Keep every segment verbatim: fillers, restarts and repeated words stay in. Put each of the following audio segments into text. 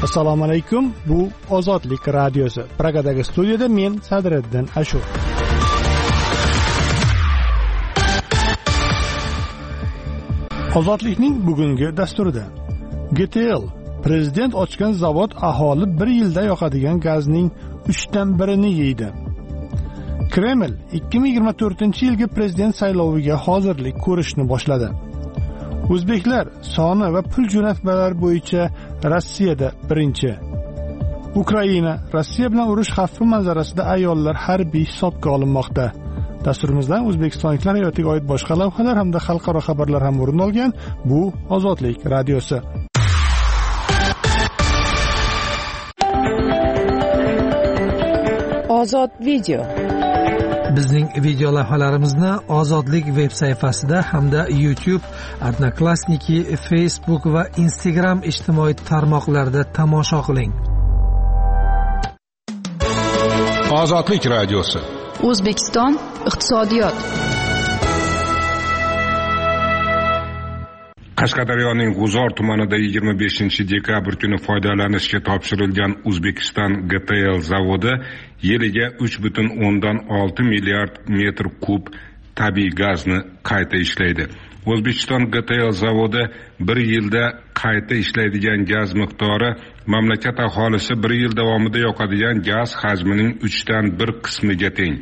Assalomu alaykum. Bu Ozodlik radiosi. Pragadagi studiyada men Sadriddin Ashur. Ozodlikning bugungi dasturida G T L prezident ochgan zavod aholi bir yilda yoqadigan gazning uchdan birini yeydi. Kreml ikki ming yigirma to'rtinchi yilgi prezident sayloviga hozirlik ko'rishni boshladi. O'zbeklar soni va pul jo'natmalari bo'yicha Rossiyada birinchi. Ukraina Rossiya bilan urush xavfi manzarasida ayollar harbiy hisobga olinmoqda. Dasturimizdan o'zbekistonliklar hayotiga oid boshqa lavhalar hamda xalqaro xabarlar ham o'rin olgan. Bu Ozodlik radiosi. Ozod video. Bizning video lavhalarimizni Ozodlik veb sayfasida hamda YouTube, Odnoklassniki, Facebook va Instagram ijtimoiy tarmoqlarida tomosha qiling. Ozodlik radiosi. O'zbekiston iqtisodiyot. Qashqadaryoning G'uzor tumanida yigirma beshinchi dekabr kuni foydalanishga topshirilgan O'zbekiston G T L zavodi yiliga uch butun o'ndan olti milliard metr kub tabiiy gazni qayta ishlaydi. O'zbekiston G T L zavodi bir yilda qayta ishlaydigan gaz miqdori mamlakat aholisi bir yil davomida yoqadigan gaz hajmining uchdan bir qismiga teng.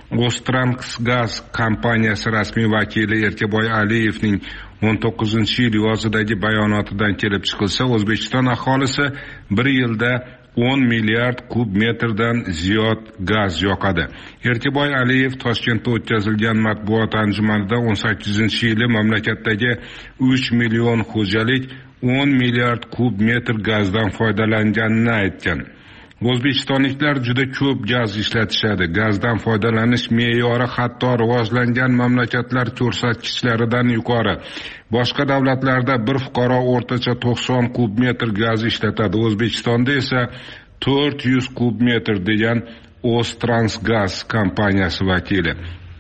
O'ztransgaz kompaniyasi rasmiy vakili Erkaboy Aliyevning o'n to'qqizinchi yil yozidagi bayonotidan kelib chiqilsa, O'zbekiston aholisi bir yilda o'n milliard kub metrdan ziyod gaz yoqadi. Erkaboy Aliyev Toshkentda o'tkazilgan matbuot anjumanida o'n sakkizinchi yili mamlakatdagi uch million xo'jalik o'n milliard kub metr gazdan foydalanganini aytgan. O'zbekistonliklar juda ko'p gaz ishlatishadi. Gazdan foydalanish me'yori hatto rivojlangan mamlakatlar ko'rsatkichlaridan yuqori. Boshqa davlatlarda bir fuqaro o'rtacha to'qson kub metr gaz ishlatadi. O'zbekistonda esa to'rt yuz kub metr degan O'ztransgaz kompaniyasi vakili.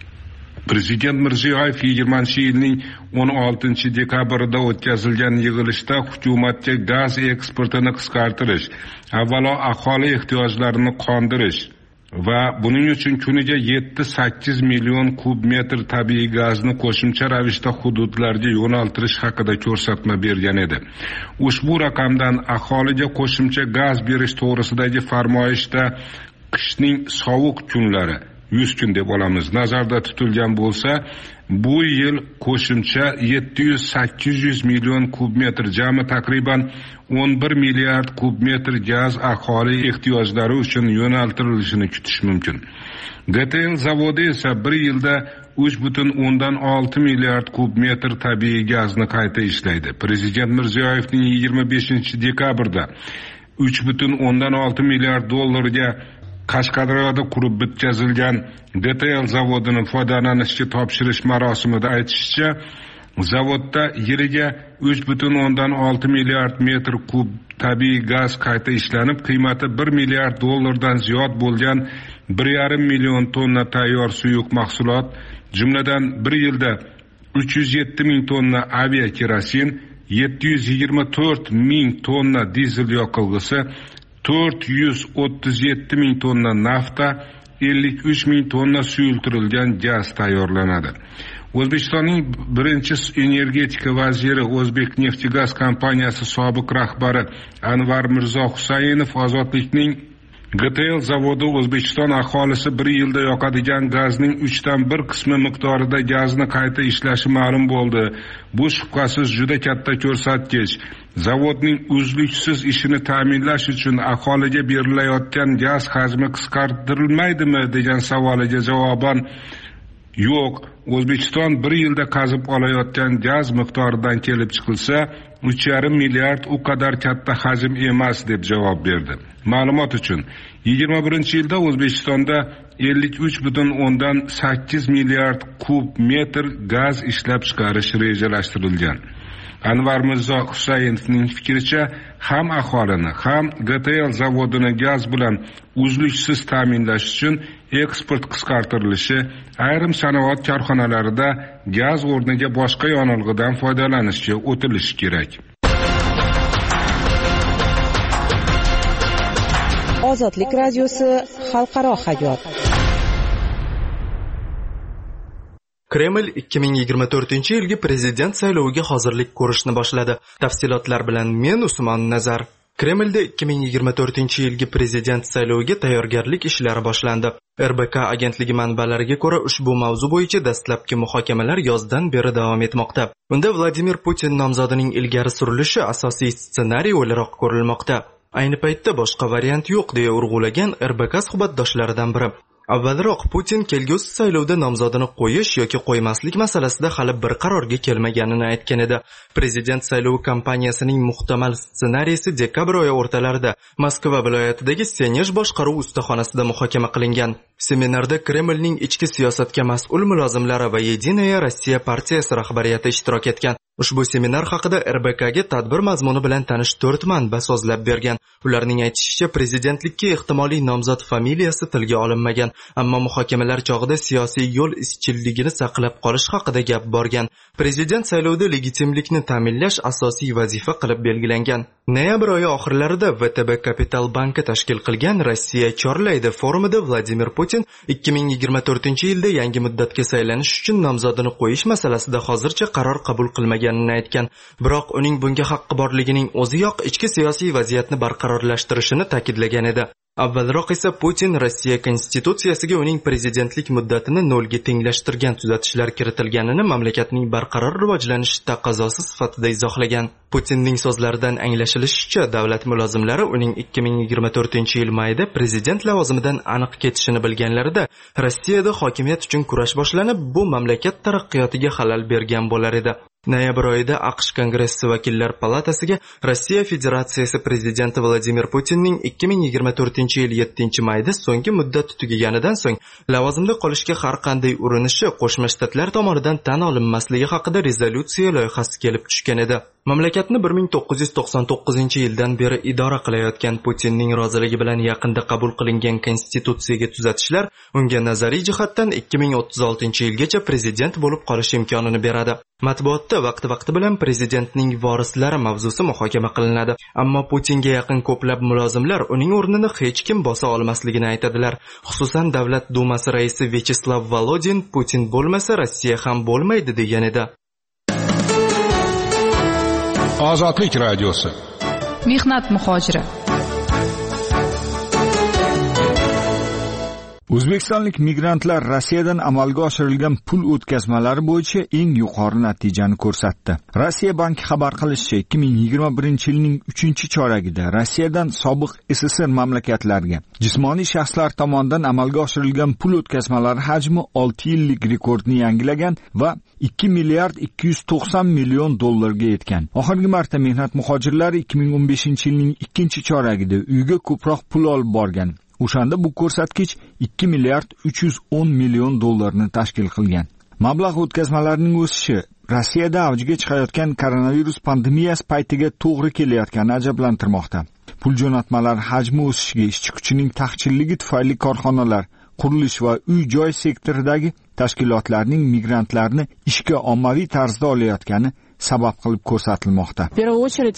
Prezident Mirziyoyev yigirmanchi yilning o'n oltinchi dekabrida o'tkazilgan yig'ilishda hukumatga gaz eksportini qisqartirish, avvalo aholi ehtiyojlarini qondirish va buning uchun kuniga yetti sakkiz million kub metr tabiiy gazni qo'shimcha ravishda hududlarga yo'naltirish haqida ko'rsatma bergan edi. Ushbu raqamdan aholiga qo'shimcha gaz berish to'g'risidagi farmoyishda qishning sovuq kunlari yuz kun deb olamiz nazarda tutilgan bo'lsa, bu yil qo'shimcha yetti yuz sakkiz yuz million kub metr, jami taqriban o'n bir milliard kub metr gaz aholi ehtiyojlari uchun yo'naltirilishini kutish mumkin. G T L zavodi esa bir yilda uch butun o'ndan olti milliard kub metr tabiiy gazni qayta ishlaydi. Prezident Mirziyoyevning yigirma beshinchi dekabrda uch butun o'ndan olti milliard dollarga Qashqadaryoda qurib bitkazilgan G T L zavodini foydalanishga topshirish marosimida aytishicha, zavodda yiliga uch butun o'ndan olti milliard metr kub tabiiy gaz qayta ishlanib, qiymati bir milliard dollardan ziyod bo'lgan bir yarim million tonna tayyor suyuq mahsulot, jumladan bir yilda uch yuz yetti ming tonna aviakerosin, yetti yuz yigirma to'rt ming tonna dizel yoqilg'isi, to'rt yuz o'ttiz yetti ming tonna nafta, ellik uch ming tonna suyultirilgan gaz tayyorlanadi. O'zbekistonning birinchi energetika vaziri, O'zbekneftgaz kompaniyasi sobiq rahbari Anvar Mirzo Husaynov Ozodlikning G T L zavodi O'zbekiston aholisi bir yilda yoqadigan gazning uchdan bir qismi miqdorida gazni qayta ishlashi ma'lum bo'ldi. Bu shubhasiz juda katta ko'rsatkich. Zavodning uzluksiz ishini ta'minlash uchun aholiga berilayotgan gaz hajmi qisqartirilmaydimi degan savoliga javoban yo'q. O'zbekiston bir yilda qazib olayotgan gaz miqdoridan kelib chiqilsa, uch yarim milliard u qadar katta hajm emas deb javob berdi. Ma'lumot uchun, yigirma birinchi yilda O'zbekistonda ellik uch butun o'ndan sakkiz milliard kub metr gaz ishlab chiqarish rejalashtirilgan. Anvar Mirzo Husaynovning fikricha, ham aholini, ham G T L zavodini gaz bilan uzluksiz ta'minlash uchun eksport qisqartirilishi, ayrim sanoat korxonalarida gaz o'rniga boshqa yonilg'idan foydalanishga o'tilishi kerak. Ozodlik radiosi xalqaro hayot. Kreml ikki ming yigirma to'rtinchi yilgi prezident sayloviga hozirlik ko'rishni boshladi. Tafsilotlar bilan men Usmon Nazar. Kremlda ikki ming yigirma to'rtinchi yilgi prezident sayloviga tayyorgarlik ishlari boshlandi. R B K agentligi manbalariga ko'ra ushbu mavzu bo'yicha dastlabki muhokamalar yozdan beri davom etmoqda. Unda Vladimir Putin nomzodining ilgari surilishi asosiy ssenariy o'laroq ko'rilmoqda. Ayni paytda boshqa variant yo'q deya urg'ulagan R B K suhbatdoshlaridan biri. Avvalroq Putin kelgusi saylovda nomzodini qo'yish yoki qo'ymaslik masalasida hali bir qarorga kelmaganini aytgan edi. Prezident saylovi kampaniyasining muhtamal ssenariysi dekabr oyi o'rtalarida Moskva viloyatidagi Senej boshqaruv ustaxonasida muhokama qilingan. Seminarda Kremlning ichki siyosatga mas'ul mulozimlari va Yedinaya Rossiya partiyasi rahbariyati ishtirok etgan. Ushbu seminar haqida R B K'ga tadbir mazmuni bilan tanish to'rt manba so'zlab bergan. Ularning aytishicha, prezidentlikka ehtimoliy nomzod familiyasi tilga olinmagan, ammo muhokamalar chog'ida siyosiy yo'l izchilligini saqlab qolish haqida gap borgan. Prezident saylovida legitimlikni ta'minlash asosiy vazifa qilib belgilangan. Noyabr oyi oxirlarida V T B Kapital banki tashkil qilgan Rossiya chorlaydi forumida Vladimir Putin ikki ming yigirma to'rtinchi yilda yangi muddatga saylanish uchun nomzodini qo'yish masalasida hozircha qaror qabul qilmaganini aytgan. Biroq uning bunga haqqi borligining o'ziyoq ichki siyosiy vaziyatni barqarorlashtirishini ta'kidlagan edi. Avvalroq esa Putin Rossiya konstitutsiyasiga uning prezidentlik muddatini nolga tenglashtirgan tuzatishlar kiritilganini mamlakatning barqaror rivojlanishi taqozosi sifatida izohlagan. Putinning so'zlaridan anglashilishicha, davlat mulozimlari uning ikki ming yigirma to'rtinchi yil mayida prezident lavozimidan aniq ketishini bilganlarida Rossiyada hokimiyat uchun kurash boshlanib, bu mamlakat taraqqiyotiga xalal bergan bo'lar edi. Noyabr oyida AQSh Kongressi vakillar palatasiga Rossiya Federatsiyasi prezidenti Vladimir Putinning ikki ming yigirma to'rtinchi yil yettinchi mayda so'nggi muddat tugaganidan so'ng lavozimda qolishga har qanday urinishi Qo'shma Shtatlar tomonidan tan olinmasligi haqida rezolyutsiya loyihasi kelib tushgan edi. Mamlakatni bir ming to'qqiz yuz to'qson to'qqizinchi yildan beri idora qilayotgan Putinning roziligi bilan yaqinda qabul qilingan konstitutsiyaga tuzatishlar unga nazariy jihatdan ikki ming o'ttiz oltinchi yilgacha prezident bo'lib qolish imkonini beradi. Matbuotda vaqti-vaqti bilan prezidentning vorislari mavzusi muhokama qilinadi, ammo Putinga yaqin ko'plab mulozimlar uning o'rnini hech kim bosa olmasligini aytadilar. Xususan, Davlat Dumasi raisi Vyacheslav Volodin Putin bo'lmasa Rossiya ham bo'lmaydi degan edi. Ozodlik radiosi. Mehnat muhojiri. O'zbekistonlik migrantlar Rossiyadan amalga oshirilgan pul o'tkazmalari bo'yicha eng yuqori natijani ko'rsatdi. Rossiya banki xabar qilishicha, ikki ming yigirma birinchi yilning uchinchi choragida Rossiyadan sobiq S S R mamlakatlarga jismoniy shaxslar tomonidan amalga oshirilgan pul o'tkazmalari hajmi olti yillik rekordni yangilagan va ikki milliard ikki yuz to'qson million dollarga yetgan. Oxirgi marta mehnat muhojirlari ikki ming o'n beshinchi yilning ikkinchi choragida uyga ko'proq pul olib borgan. O'shanda bu ko'rsatkich ikki milliard uch yuz o'n million dollarni tashkil qilgan. Mablag' o'tkazmalarining o'sishi Rossiyada avjiga chiqayotgan koronavirus pandemiyasi paytiga to'g'ri kelayotgani ajablantirmoqda. Pul jo'natmalari hajmi o'sishiga ishchi kuchining taqchilligi tufayli korxonalar, qurilish va uy-joy sektoridagi tashkilotlarning migrantlarni ishga ommaviy tarzda olayotgani sabab qilib ko'rsatilmoqda. В первую очередь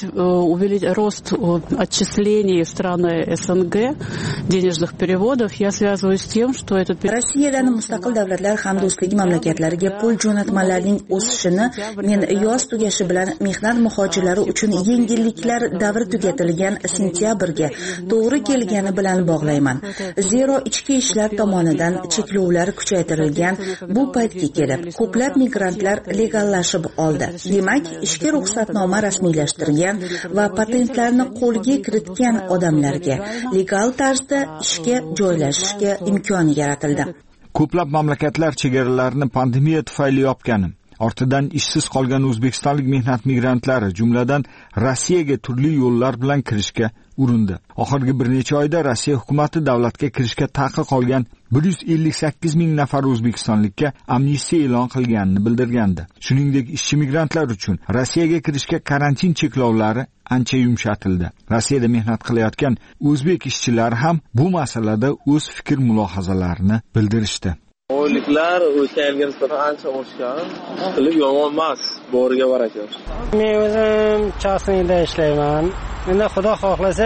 рост отчислений страны С Н Г денежных переводов я связываю с тем, что этот Rossiyadan mustaqil davlatlar hamdo'stligi mamlakatlariga pul jo'natmalarining o'sishini men yoz tugashi bilan mehnat muhojirlari uchun yengilliklar davri tugatilgan sentyabrga to'g'ri kelgani bilan bog'layman. Zero ichki ishlar tomonidan cheklovlar kuchaytirilgan bu paytga kelib ko'plab migrantlar legallashib oldi. Demak, ishga ruxsatnoma rasmiylashtirgan va patentlarni qo'lga kiritgan odamlarga legal tarzda ishga joylashishga imkon yaratildi. Ko'plab mamlakatlar chegaralarini pandemiya tufayli yopgani, ortidan ishsiz qolgan o'zbekistonlik mehnat migrantlari, jumladan Rossiyaga turli yo'llar bilan kirishga urindi. Oxirgi bir necha oyda Rossiya hukumatı davlatga kirishga taqiq qolgan bir yuz ellik sakkiz ming nafar o'zbekistonlikka amnistiya e'lon qilganini bildirgandi. Shuningdek, ishchi migrantlar uchun Rossiyaga kirishga karantin cheklovlari ancha yumshatildi. Rossiyada mehnat qilayotgan o'zbek ishchilar ham bu masalada o'z fikr mulohazalarini bildirishdi. Oyliklar o'tgan yilga nisbatan ancha oshgan, qilib yomon emas, boriga baraka. Men o'zim chasnida ishlayman. Endi Xudo xohlasa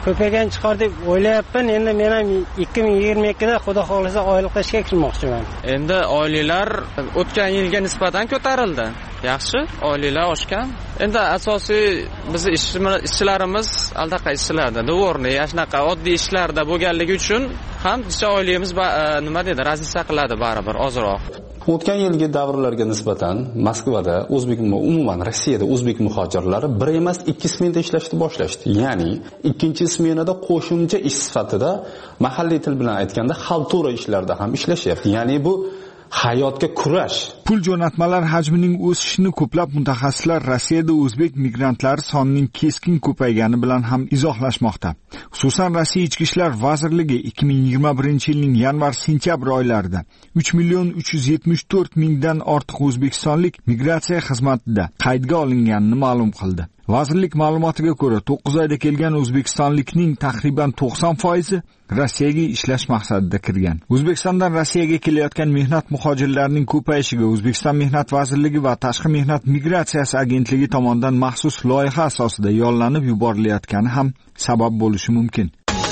ko'paygan chiqar deb o'ylayapman. Endi men ham ikki ming yigirma ikkida xudo xolisa oylikda ishga kirmoqchiman. Endi oyliklar o'tgan yilga nisbatan ko'tarildi. Yaxshi, oyliklar oshgan. Endi asosiy bizni ishchilarimiz aldaqa ishlarda, do'g'ri, shunaqa oddiy ishlarda bo'lganligi uchun ham bicha oyligimiz nima deydi, razisa qiladi baribir ozroq. O'tgan yilgi davrlarga nisbatan Moskvada o'zbek umuman Rossiyada o'zbek muhojirlari bir emas ikki smenada ishlashni boshlashdi. Ya'ni ikkinchi smenada qo'shimcha ish sifatida mahalliy til bilan aytganda xaltura ishlarida ham ishlashyapti. Ya'ni bu hayotga kurash. Pul jo'natmalar hajmining o'sishini ko'plab mutaxassislar Rossiyada o'zbek migrantlar sonining keskin ko'paygani bilan ham izohlashmoqda. Xususan Rossiya Ichki ishlar vazirligi ikki ming yigirma birinchi yilning yanvar-sentyabr oylarida uch million uch yuz yetmish to'rt mingdan ortiq o'zbekistonlik migratsiya xizmatida qaydga olinganini ma'lum qildi. Vazirlik ma'lumotiga ko'ra, to'qqiz oyda kelgan o'zbekistonlikning taxriban to'qson foizi Rossiyaga ishlash maqsadida kirgan. O'zbekistondan Rossiyaga kelayotgan mehnat muhojirlarining ko'payishiga O'zbekiston Mehnat vazirligi va Tashqi mehnat migratsiyasi agentligi tomonidan maxsus loyiha asosida yo'llanib yuborilayotgani ham sabab bo'lishi mumkin.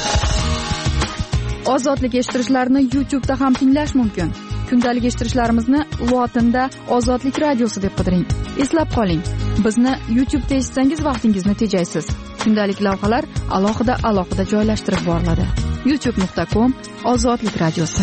Ozodlik eshittirishlarni YouTube da ham tinglash mumkin. Kundalik eshittirishlarimizni lotinda Ozodlik radiosi deb qidiring. Eslab qoling, bizni YouTube da eshitsangiz vaqtingizni tejaysiz. Kundalik lavhalar alohida alohida joylashtirib boriladi. youtube nuqta com Ozodlik radiosi.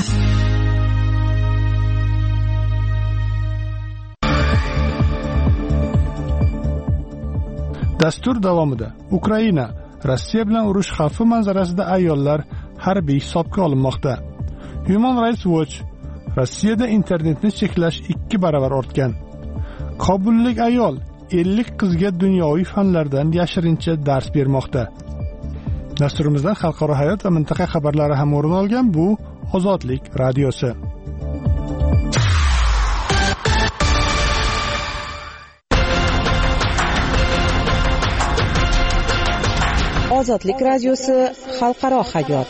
Dastur davomida Ukraina Rossiya bilan urush xavfi manzarasida ayollar harbiy hisobga olinmoqda. Human Rights Watch Rossiyada internetni cheklash ikki baravar ortgan. Kobullik ayol ellik qizga dunyoviy fanlardan yashirincha dars bermoqda. Dasturimizdan xalqaro hayot va mintaqa xabarlari ham o'rin olgan. Bu Ozodlik radiosi. Ozodlik radiosi xalqaro hayot.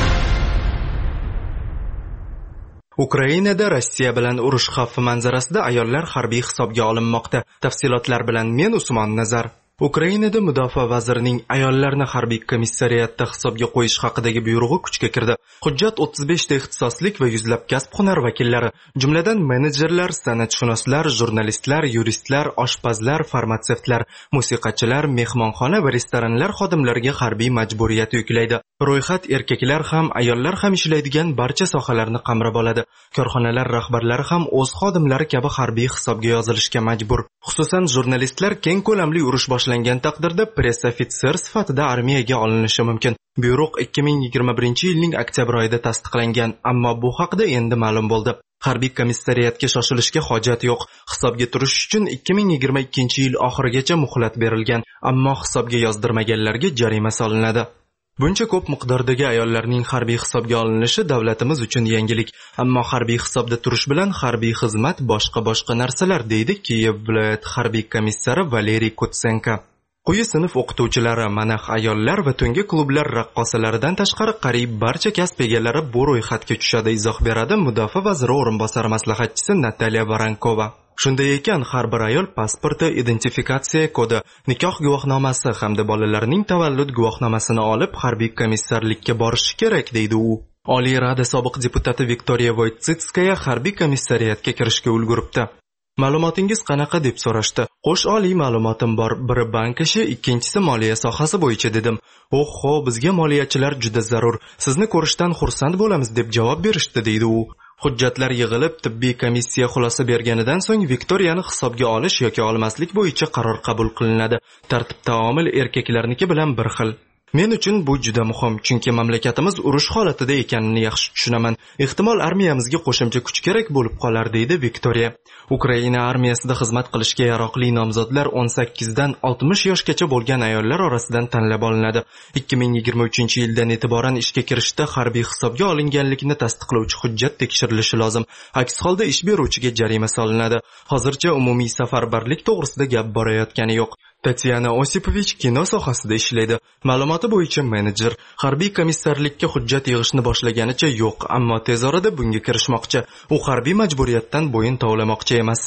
Ukrainada Rossiya bilan urush xavfi manzarasida ayollar harbiy hisobga olinmoqda. Tafsilotlar bilan men Usmon Nazar. Ukrainada mudofaa vazirining ayollarni harbiy komissariyatda hisobga qo'yish haqidagi buyrug'i kuchga kirdi. Hujjat o'ttiz beshta ixtisoslik va yuzlab kasb-hunar vakillari, jumladan menejerlar, san'atshunoslar, jurnalistlar, yuristlar, oshpazlar, farmatsevtlar, musiqachilar, mehmonxona va restoranlar xodimlariga harbiy majburiyat yuklaydi. Ro'yxat erkaklar ham, ayollar ham ishlaydigan barcha sohalarni qamrab oladi. Korxonalar rahbarlari ham o'z xodimlari kabi harbiy hisobga yozilishga majbur. Xususan, jurnalistlar keng ko'lamli urush boshlangan taqdirda press ofitser sifatida armiyaga olinishi mumkin. Buyruq ikki ming yigirma birinchi yilning oktyabr oyida tasdiqlangan, ammo bu haqida endi ma'lum bo'ldi. Harbiy komissariyatga shoshilishga hojat yo'q. Hisobga turish uchun ikki ming yigirma ikkinchi yil oxirigacha muhlat berilgan, ammo hisobga yozdirmaganlarga jarima solinadi. Buncha ko'p miqdordagi ayollarning harbiy hisobga olinishi davlatimiz uchun yangilik, ammo harbiy hisobda turish bilan harbiy xizmat boshqa-boshqa narsalar, deydi Kiyev viloyat harbiy komissari Valeriy Kutsenko. Quyi sinf o'qituvchilari, manax ayollar va tungi klublar raqqosalaridan tashqari qariyb barcha kasb egalari bu ro'yxatga tushadi, izoh beradi mudofaa vaziri o'rinbosari maslahatchisi Nataliya Varankova. Shunday ekan, har bir ayol pasporti, identifikatsiya kodi, nikoh guvohnomasi hamda bolalarning tavallud guvohnomasini olib harbiy komissarlikka borishi kerak, deydi u. Oliy Rada sobiq deputati Viktoriya Voytsitskaya harbiy komissariyatga kirishga ulguribdi. Ma'lumotingiz qanaqa deb so'rashdi. Qo'sh oliy ma'lumotim bor. Biri bank ishi, ikkinchisi moliya sohasi bo'yicha dedim. Oho, bizga moliyachilar juda zarur. Sizni ko'rishdan xursand bo'lamiz deb javob berishdi, deydi u. Hujjatlar yig'ilib, tibbiy komissiya xulosa berganidan so'ng Viktoriyani hisobga olish yoki olmaslik bo'yicha qaror qabul qilinadi. Tartib taomil erkaklarniki bilan bir xil. Men uchun bu juda muhim, chunki mamlakatimiz urush holatida ekanini yaxshi tushunaman. Ehtimol armiyamizga qo'shimcha kuch kerak bo'lib qolar, deydi Viktoriya. Ukraina armiyasida xizmat qilishga yaroqli nomzodlar o'n sakkizdan oltmish yoshgacha bo'lgan ayollar orasidan tanlab olinadi. ikki ming yigirma uchinchi yildan e'tiboran ishga kirishda harbiy hisobga olinganlikni tasdiqlovchi hujjat tekshirilishi lozim. Aks holda ish beruvchiga jarima solinadi. Hozircha umumiy safarbarlik to'g'risida gap borayotgani yo'q. Tatyana Osipovich kino sohasida ishlaydi. Ma'lumoti bo'yicha menejer. Harbiy komissarlikka hujjat yig'ishni boshlaganicha yo'q, ammo tez orada bunga kirishmoqchi. U harbiy majburiyatdan bo'yin tovlamoqchi emas.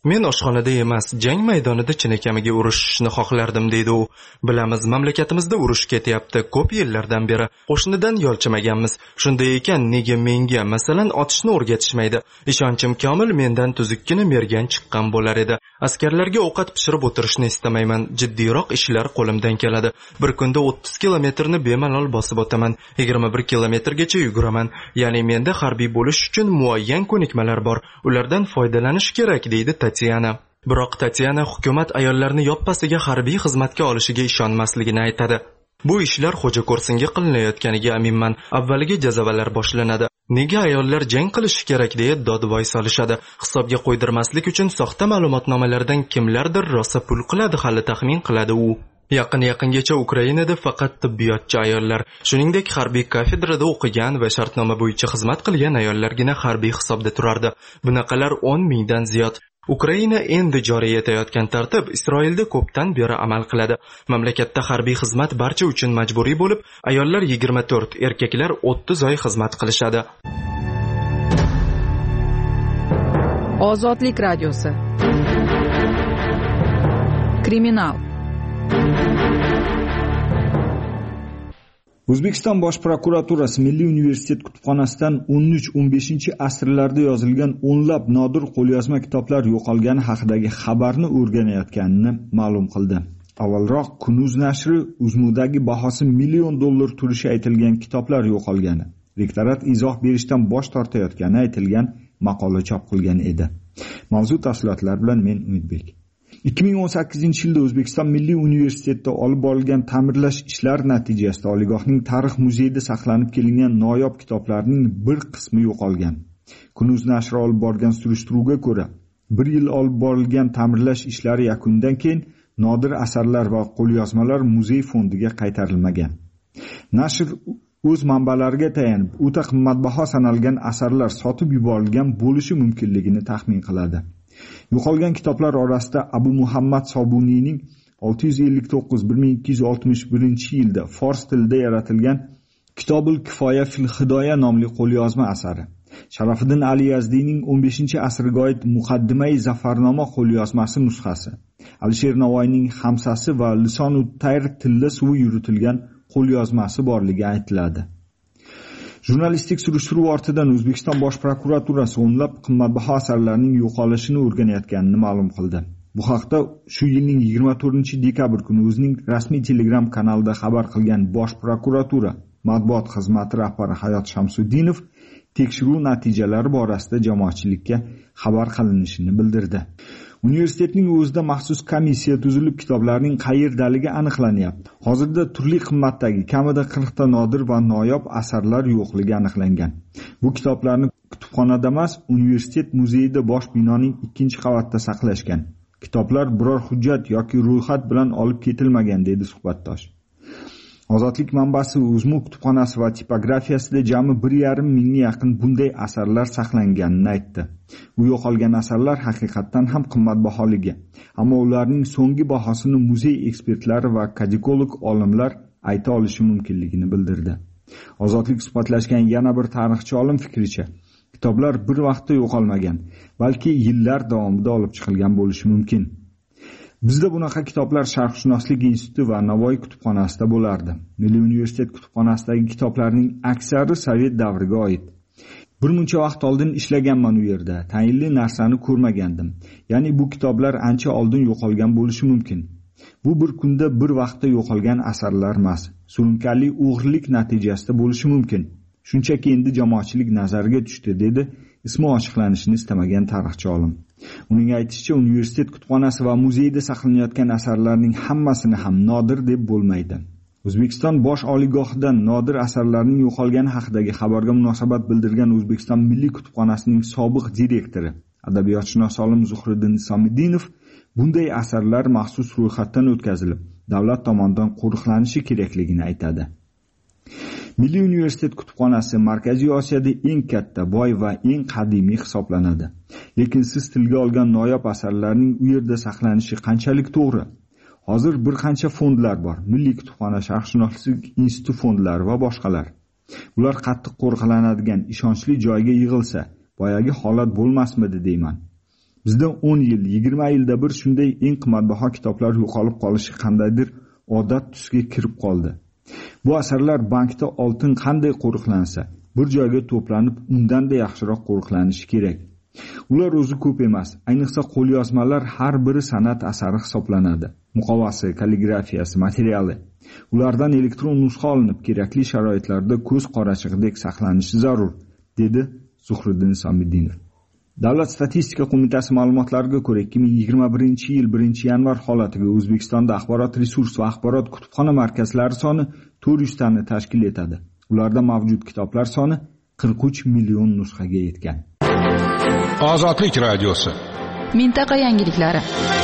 Men oshxonada emas, jang maydonida chinakamiga urushishni xohlardim, deydi u. Bilamiz, mamlakatimizda urush ketyapti. Ko'p yillardan beri qo'shnidan yolchimaganmiz. Shunday ekan, nega menga, masalan, otishni o'rgatishmaydi? Ishonchim komil, mendan tuzukkina mergan chiqqan bo'lar edi. Askarlarga ovqat pishirib o'tirishni istamayman. Jiddiyroq ishlar qo'limdan keladi. Bir kunda o'ttiz kilometrni bemalol bosib o'taman. yigirma bir kilometrgacha yuguraman. Ya'ni menda harbiy bo'lish uchun muayyan ko'nikmalar bor. Ulardan foydalanish kerak, deydi Tatyana. Biroq Tatyana hukumat ayollarni yoppasiga harbiy xizmatga olishiga ishonmasligini aytadi. Bu ishlar xo'ja ko'rsinga qilinayotganiga aminman. Avvaliga jazavalar boshlanadi. Nega ayollar jang qilishi kerak deya dodvoy solishadi. Hisobga qo'ydirmaslik uchun soxta ma'lumotnomalardan kimlardir rosa pul qiladi, hali taxmin qiladi u. Yaqin-yaqingacha Ukrainada faqat tibbiyotchi ayollar, shuningdek harbiy kafedrada o'qigan va shartnoma bo'yicha xizmat qilgan ayollargina harbiy hisobda turardi. Bunaqalar o'n mingdan ziyod. Ukraina endi joriy etayotgan tartib Isroilda ko'pdan beri amal qiladi. Mamlakatda harbiy xizmat barcha uchun majburiy bo'lib, ayollar yigirma to'rt, erkaklar o'ttiz oy xizmat qilishadi. Ozodlik radiosi. Kriminal. O'zbekiston Bosh prokuraturasi Milliy universitet kutubxonasidan o'n uch o'n beshinchi asrlarda yozilgan o'nlab nodir qo'lyozma kitoblar yo'qolgani haqidagi xabarni o'rganayotganini ma'lum qildi. Avvalroq Kunuz nashri Uzmudagi bahosi million dollar turishi aytilgan kitoblar yo'qolgani, rektorat izoh berishdan bosh tortayotgani aytilgan maqola chop qilgan edi. Mavzu tafsilotlar bilan men Umidbek. ikki ming o'n sakkizinchi yilda O'zbekiston Milliy universitetida olib borilgan ta'mirlash ishlari natijasida oliygohning tarix muzeyida saqlanib kelingan noyob kitoblarning bir qismi yo'qolgan. Kunuz nashri olib borgan surishtiruvga ko'ra, bir yil olib borilgan ta'mirlash ishlari yakunidan keyin nodir asarlar va qo'lyozmalar muzey fondiga qaytarilmagan. Nashr o'z manbalariga tayanib, o'ta qimmatbaho sanalgan asarlar sotib yuborilgan bo'lishi mumkinligini taxmin qiladi. Yo'qolgan kitoblar orasida Abu Muhammad Sobuniyning olti yuz ellik to'qqiz bir ming ikki yuz oltmish birinchi yilda fors tilida yaratilgan Kitobul Kifoya fil Hidoya nomli qo'lyozma asari, Sharafiddin Ali Yazdiyning o'n beshinchi asrga oid Muqaddimai Zafarnoma qo'lyozmasi nusxasi, Alisher Navoiyning Hamsasi va Lisonut Tayr tilida suvi yuritilgan qo'lyozmasi borligi aytiladi. Jurnalistik surishtiruv ortidan O'zbekiston Bosh prokuraturasi o'nlab qimmatbaho asarlarning yo'qolishini o'rganayotganini ma'lum qildi. Bu haqda shu yilning yigirma to'rtinchi dekabr kuni o'zining rasmiy Telegram kanalida xabar qilgan Bosh prokuratura matbuot xizmati rahbari Hayot Shamsuddinov tekshiruv natijalari borasida jamoatchilikka xabar qilinishini bildirdi. Universitetning o'zida maxsus komissiya tuzilib kitoblarning qayerdaligi aniqlanyapti. Hozirda turli qimmatdagi kamida qirq ta nodir va noyob asarlar yo'qligi aniqlangan. Bu kitoblarni kutubxonada emas, universitet muzeyida bosh binoning ikkinchi qavatida saqlashgan. Kitoblar biror hujjat yoki ro'yxat bilan olib ketilmagan, dedi suhbatdosh. Ozodlik manbasi Uzmu kutubxonasi va tipografiyasida jami bir yarim mingga yaqin bunday asarlar saqlanganini aytdi. Bu yo'qolgan asarlar haqiqatdan ham qimmatbaholigi, ammo ularning so'nggi bahosini muzey ekspertlari va kadikolog olimlar ayta olishi mumkinligini bildirdi. Ozodlik suhbatlashgan yana bir tarixchi olim fikricha, kitoblar bir vaqtda yo'qolmagan, balki yillar davomida olib chiqilgan bo'lishi mumkin. Bizda bunaqa kitoblar Sharqshunoslik instituti va Navoiy kutubxonasida bo'lardi. Milliy universitet kutubxonasidagi kitoblarning aksari Sovet davriga oid. Bir muncha vaqt oldin ishlaganman u yerda, tayinli narsani ko'rmagandim. Ya'ni bu kitoblar ancha oldin yo'qolgan bo'lishi mumkin. Bu bir kunda bir vaqtda yo'qolgan asarlar emas, surunkali o'g'rilik natijasida bo'lishi mumkin. Shunchaki endi jamoatchilik nazariga tushdi, dedi ismi ochiqlanishini istamagan tarixchi olim. Uning aytishicha, universitet kutubxonasi va muzeyda saqlanayotgan asarlarning hammasini ham nodir deb bo'lmaydi. O'zbekiston bosh oliygohidan nodir asarlarning yo'qolgani haqidagi xabarga munosabat bildirgan O'zbekiston Milliy kutubxonasining sobiq direktori, adabiyotshunos olim Zuhriddin Isomiddinov, bunday asarlar maxsus ro'yxatdan o'tkazilib, davlat tomonidan qo'riqlanishi kerakligini aytadi. Milliy universitet kutubxonasi Markaziy Osiyoda eng katta, boy va eng qadimiy hisoblanadi. Lekin siz tilga olgan noyob asarlarning u yerda saqlanishi qanchalik to'g'ri? Hozir bir qancha fondlar bor. Milliy kutubxona, Sharqshunoslik instituti fondlari va boshqalar. Ular qattiq qo'riqlanadigan ishonchli joyga yig'ilsa, boyagi holat bo'lmasmidi deyman. Bizda o'n yil, yigirma yilda bir shunday eng qimmatbaho kitoblar yo'qolib qolishi qandaydir odat tusiga kirib qoldi. Bu asarlar bankda oltin qanday qo'riqlansa, bir joyga to'planib, undan-da yaxshiroq qo'riqlanishi kerak. Ular o'zi ko'p emas, ayniqsa qo'lyozmalar har biri san'at asari hisoblanadi. Muqovasi, kalligrafiyasi, materiali. Ulardan elektron nusxa olinib, kerakli sharoitlarda ko'z qorachig'idek saqlanishi zarur, dedi Zuhriddin Samiddinov. Davlat statistika qo'mitasi ma'lumotlariga ko'ra, ikki ming yigirma birinchi yil birinchi yanvar holatiga O'zbekistonda axborot resurs va axborot kutubxona markazlari soni to'rt yuz tani tashkil etadi. Ularda mavjud kitoblar soni qirq uch million nusxaga yetgan. Ozodlik radiosi. Mintaqa yangiliklari.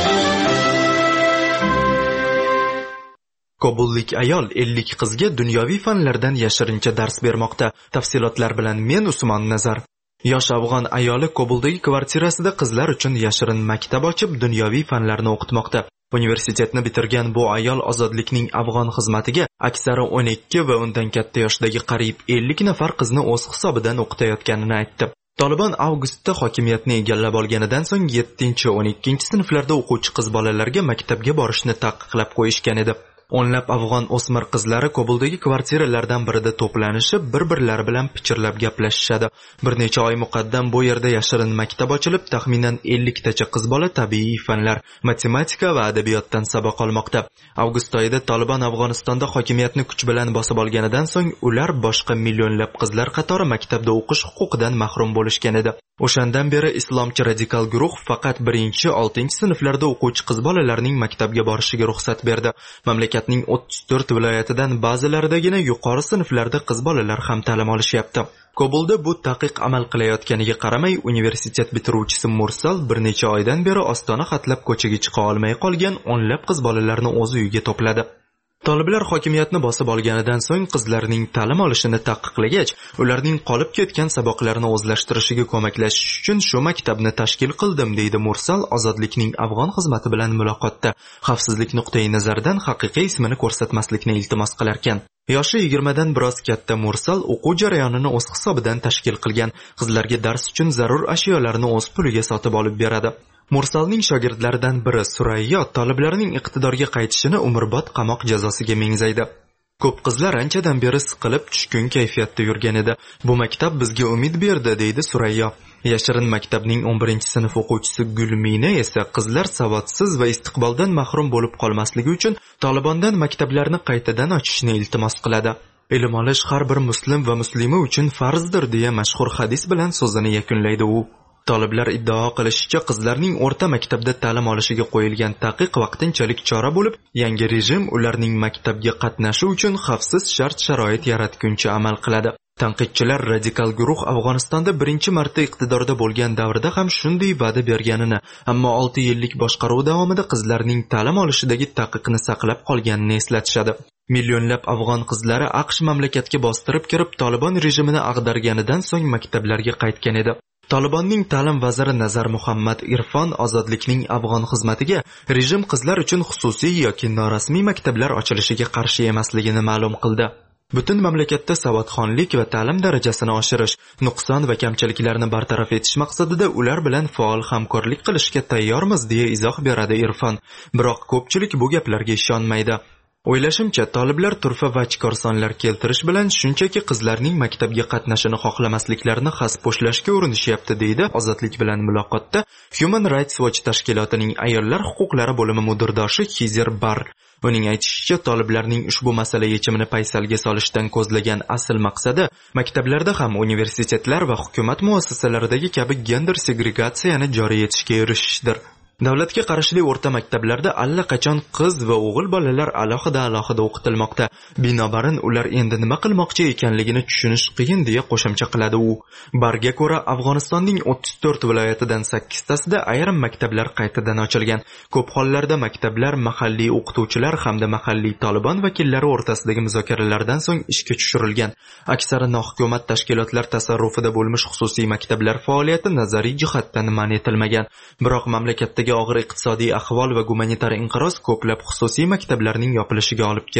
Kobullik ayol ellik qizga dunyoviy fanlardan yashirincha dars bermoqda. Tafsilotlar bilan men Usmon Nazar. Yosh afg'on ayoli Kobuldagi kvartirasida qizlar uchun yashirin maktab ochib, dunyoviy fanlarni o'qitmoqda. Universitetni bitirgan bu ayol ozodlikning afg'on xizmatiga aksari o'n ikki va undan katta yoshdagi qariyb ellik nafar qizni o'z hisobidan o'qitayotganini aytdi. Taliban avgustda hokimiyatni egallab olganidan so'ng yettinchi o'n ikkinchi sinflarda o'quvchi qiz bolalarga maktabga borishni taqiqlab qo'yishgan edi. O'nlab afg'on o'smir qizlari Kobuldagi kvartiralardan birida to'planishib, bir-birlari bilan pichirlab gaplashishadi. Bir necha oy muqaddam bu yerda yashirin maktab ochilib, taxminan ellik tacha qiz bola tabiiy fanlar, matematika va adabiyotdan saboq olmoqda. Avgust oyida Taliban Afg'onistonda hokimiyatni kuch bilan bosib olganidan so'ng ular boshqa millionlab qizlar qatori maktabda o'qish huquqidan mahrum bo'lishgan edi. O'shandan beri islomchi radikal guruh faqat birinchi oltinchi sinflarda o'quvchi qiz bolalarning maktabga borishiga ruxsat berdi. Mamlakatning o'ttiz to'rt viloyatidan ba'zilaridagina yuqori sinflarda qiz bolalar ham ta'lim olishyapti. Kobulda bu taqiq amal qilayotganiga qaramay, universitet bitiruvchisi Mursal bir necha oydan beri ostona xatlab ko'chaga chiqa olmay qolgan o'nlab qiz bolalarni o'z uyiga to'pladi. Toliblar hokimiyatni bosib olganidan so'ng qizlarning ta'lim olishini taqiqlagach, ularning qolib ketgan saboqlarini o'zlashtirishiga ko'maklashish uchun shu maktabni tashkil qildim, deydi Mursal ozodlikning afg'on xizmati bilan muloqotda. Xavfsizlik nuqtai nazaridan haqiqiy ismini ko'rsatmaslikni iltimos qilar ekan. Yoshi yigirmadan biroz katta Mursal o'quv jarayonini o'z hisobidan tashkil qilgan. Qizlarga dars uchun zarur ashyolarni o'z puliga sotib olib beradi. Mursalning shogirdlaridan biri Surayyo toliblarning iqtidorga qaytishini umrbod qamoq jazosiga mengzaydi. Ko'p qizlar anchadan beri siqilib tushkun kayfiyatda yurgan edi. Bu maktab bizga umid berdi, deydi Surayyo. Yashirin maktabning o'n birinchi sinf o'quvchisi Gulmina esa qizlar savodsiz va istiqboldan mahrum bo'lib qolmasligi uchun Tolibondan maktablarni qaytadan ochishni iltimos qiladi. Ilm olish har bir muslim va muslima uchun farzdir, deya mashhur hadis bilan so'zini yakunlaydi u. Toliblar iddao qilishicha, qizlarning o'rta maktabda ta'lim olishiga qo'yilgan taqiq vaqtinchalik chora bo'lib, yangi rejim ularning maktabga qatnashi uchun xavfsiz shart-sharoit yaratguncha amal qiladi. Tanqidchilar radikal guruh Afg'onistonda birinchi marta iqtidorda bo'lgan davrda ham shunday va'da berganini, ammo olti yillik boshqaruv davomida qizlarning ta'lim olishidagi taqiqni saqlab qolganini eslatishadi. Millionlab afg'on qizlari AQSh mamlakatga bostirib kirib, Tolibon rejimini ag'darganidan so'ng maktablarga qaytgan edi. Tolibonning ta'lim vaziri Nazar Muhammad Irfon ozodlikning afg'on xizmatiga rejim qizlar uchun xususiy yoki norasmiy maktablar ochilishiga qarshi emasligini ma'lum qildi. Butun mamlakatda savodxonlik va ta'lim darajasini oshirish, nuqson va kamchiliklarni bartaraf etish maqsadida ular bilan faol hamkorlik qilishga tayyormiz, deya izoh beradi Irfon. Biroq ko'pchilik bu gaplarga ishonmaydi. O'ylashimcha, toliblar turfa va chikorsonlar keltirish bilan shunchaki qizlarning maktabga qatnashini xohlamasliklarini xaspo'shlashga urinishyapti, deydi ozodlik bilan muloqotda Human Rights Watch tashkilotining ayollar huquqlari bo'limi mudirdoshi Xizer Bar. Uning aytishicha, toliblarning ushbu masala yechimini paysalga solishdan ko'zlagan asl maqsadi maktablarda ham universitetlar va hukumat muassasalaridagi kabi gender segregatsiyani joriy etishga erishishdir. Davlatga qarashli o'rta maktablarda allaqachon qiz va o'g'il bolalar alohida-alohida o'qitilmoqda. Binobarin ular endi nima qilmoqchi ekanligini tushunish qiyin, deya qo'shimcha qiladi u. Barga ko'ra, Afg'onistonning o'ttiz to'rt viloyatidan sakkiztasida ayrim maktablar qaytadan ochilgan. Ko'p hollarda maktablar mahalliy o'qituvchilar hamda mahalliy Tolibon vakillari o'rtasidagi muzokaralardan so'ng ishga tushirilgan. Aksari nohukumat tashkilotlar tasarrufida bo'lmish xususiy maktablar faoliyati nazariy jihatdan man etilmagan. Biroq mamlakatdagi og'ir iqtisodiy ahvol va gumanitar inqiroz ko'plab xususiy maktablarning yopilishiga olib keldi.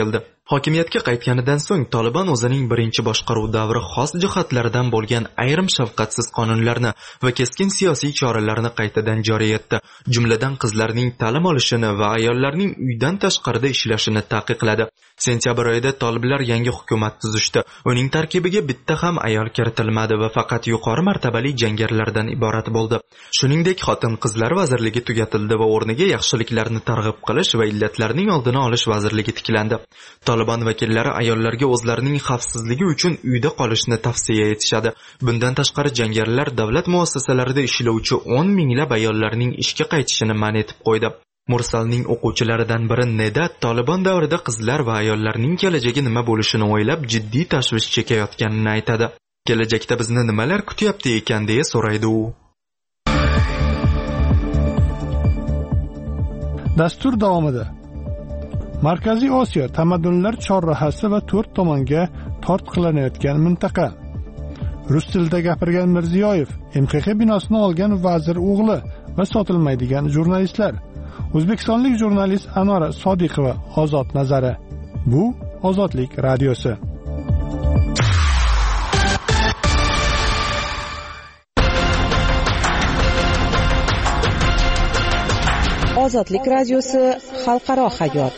Hokimiyatga qaytganidan so'ng Taliban o'zining birinchi boshqaruv davri xos jihatlaridan bo'lgan ayrim shafqatsiz qonunlarni va keskin siyosiy choralarni qaytadan joriy etdi. Jumladan qizlarning ta'lim olishini va ayollarning uydan tashqarida ishlashini taqiqladi. Sentyabr oyida toliblar yangi hukumat tuzishdi. Uning tarkibiga bitta ham ayol kiritilmadi va faqat yuqori martabali jangarilardan iborat bo'ldi. Shuningdek, xotin-qizlar vazirligi tugatildi va o'rniga yaxshiliklarni targ'ib qilish va illatlarning oldini olish vazirligi tiklandi. Taliban vakillari ayollarga o'zlarining xavfsizligi uchun uyda qolishni tavsiya etishadi. Bundan tashqari jangarilar davlat muassasalarida ishlovchi o'n minglab ayollarning ishga qaytishini man etib qo'ydi. Mursalning o'quvchilaridan biri Neda Taliban davrida qizlar va ayollarning kelajagi nima bo'lishini o'ylab jiddiy tashvish chekayotganini aytadi. Kelajakda bizni nimalar kutyapti ekan deya so'raydi u. Dastur davomida Markaziy Osiyo tamaddunlar chorrahasi va to'rt tomonga tortqilanayotgan mintaqa. Rus tilida gapirgan Mirziyoyev, M X X binosini olgan vazir o'g'li va sotilmaydigan jurnalistlar. O'zbekistonlik jurnalist Anora Sodiqova ozod nazari. Bu Ozodlik radiosi. Ozodlik radiosi xalqaro hayot.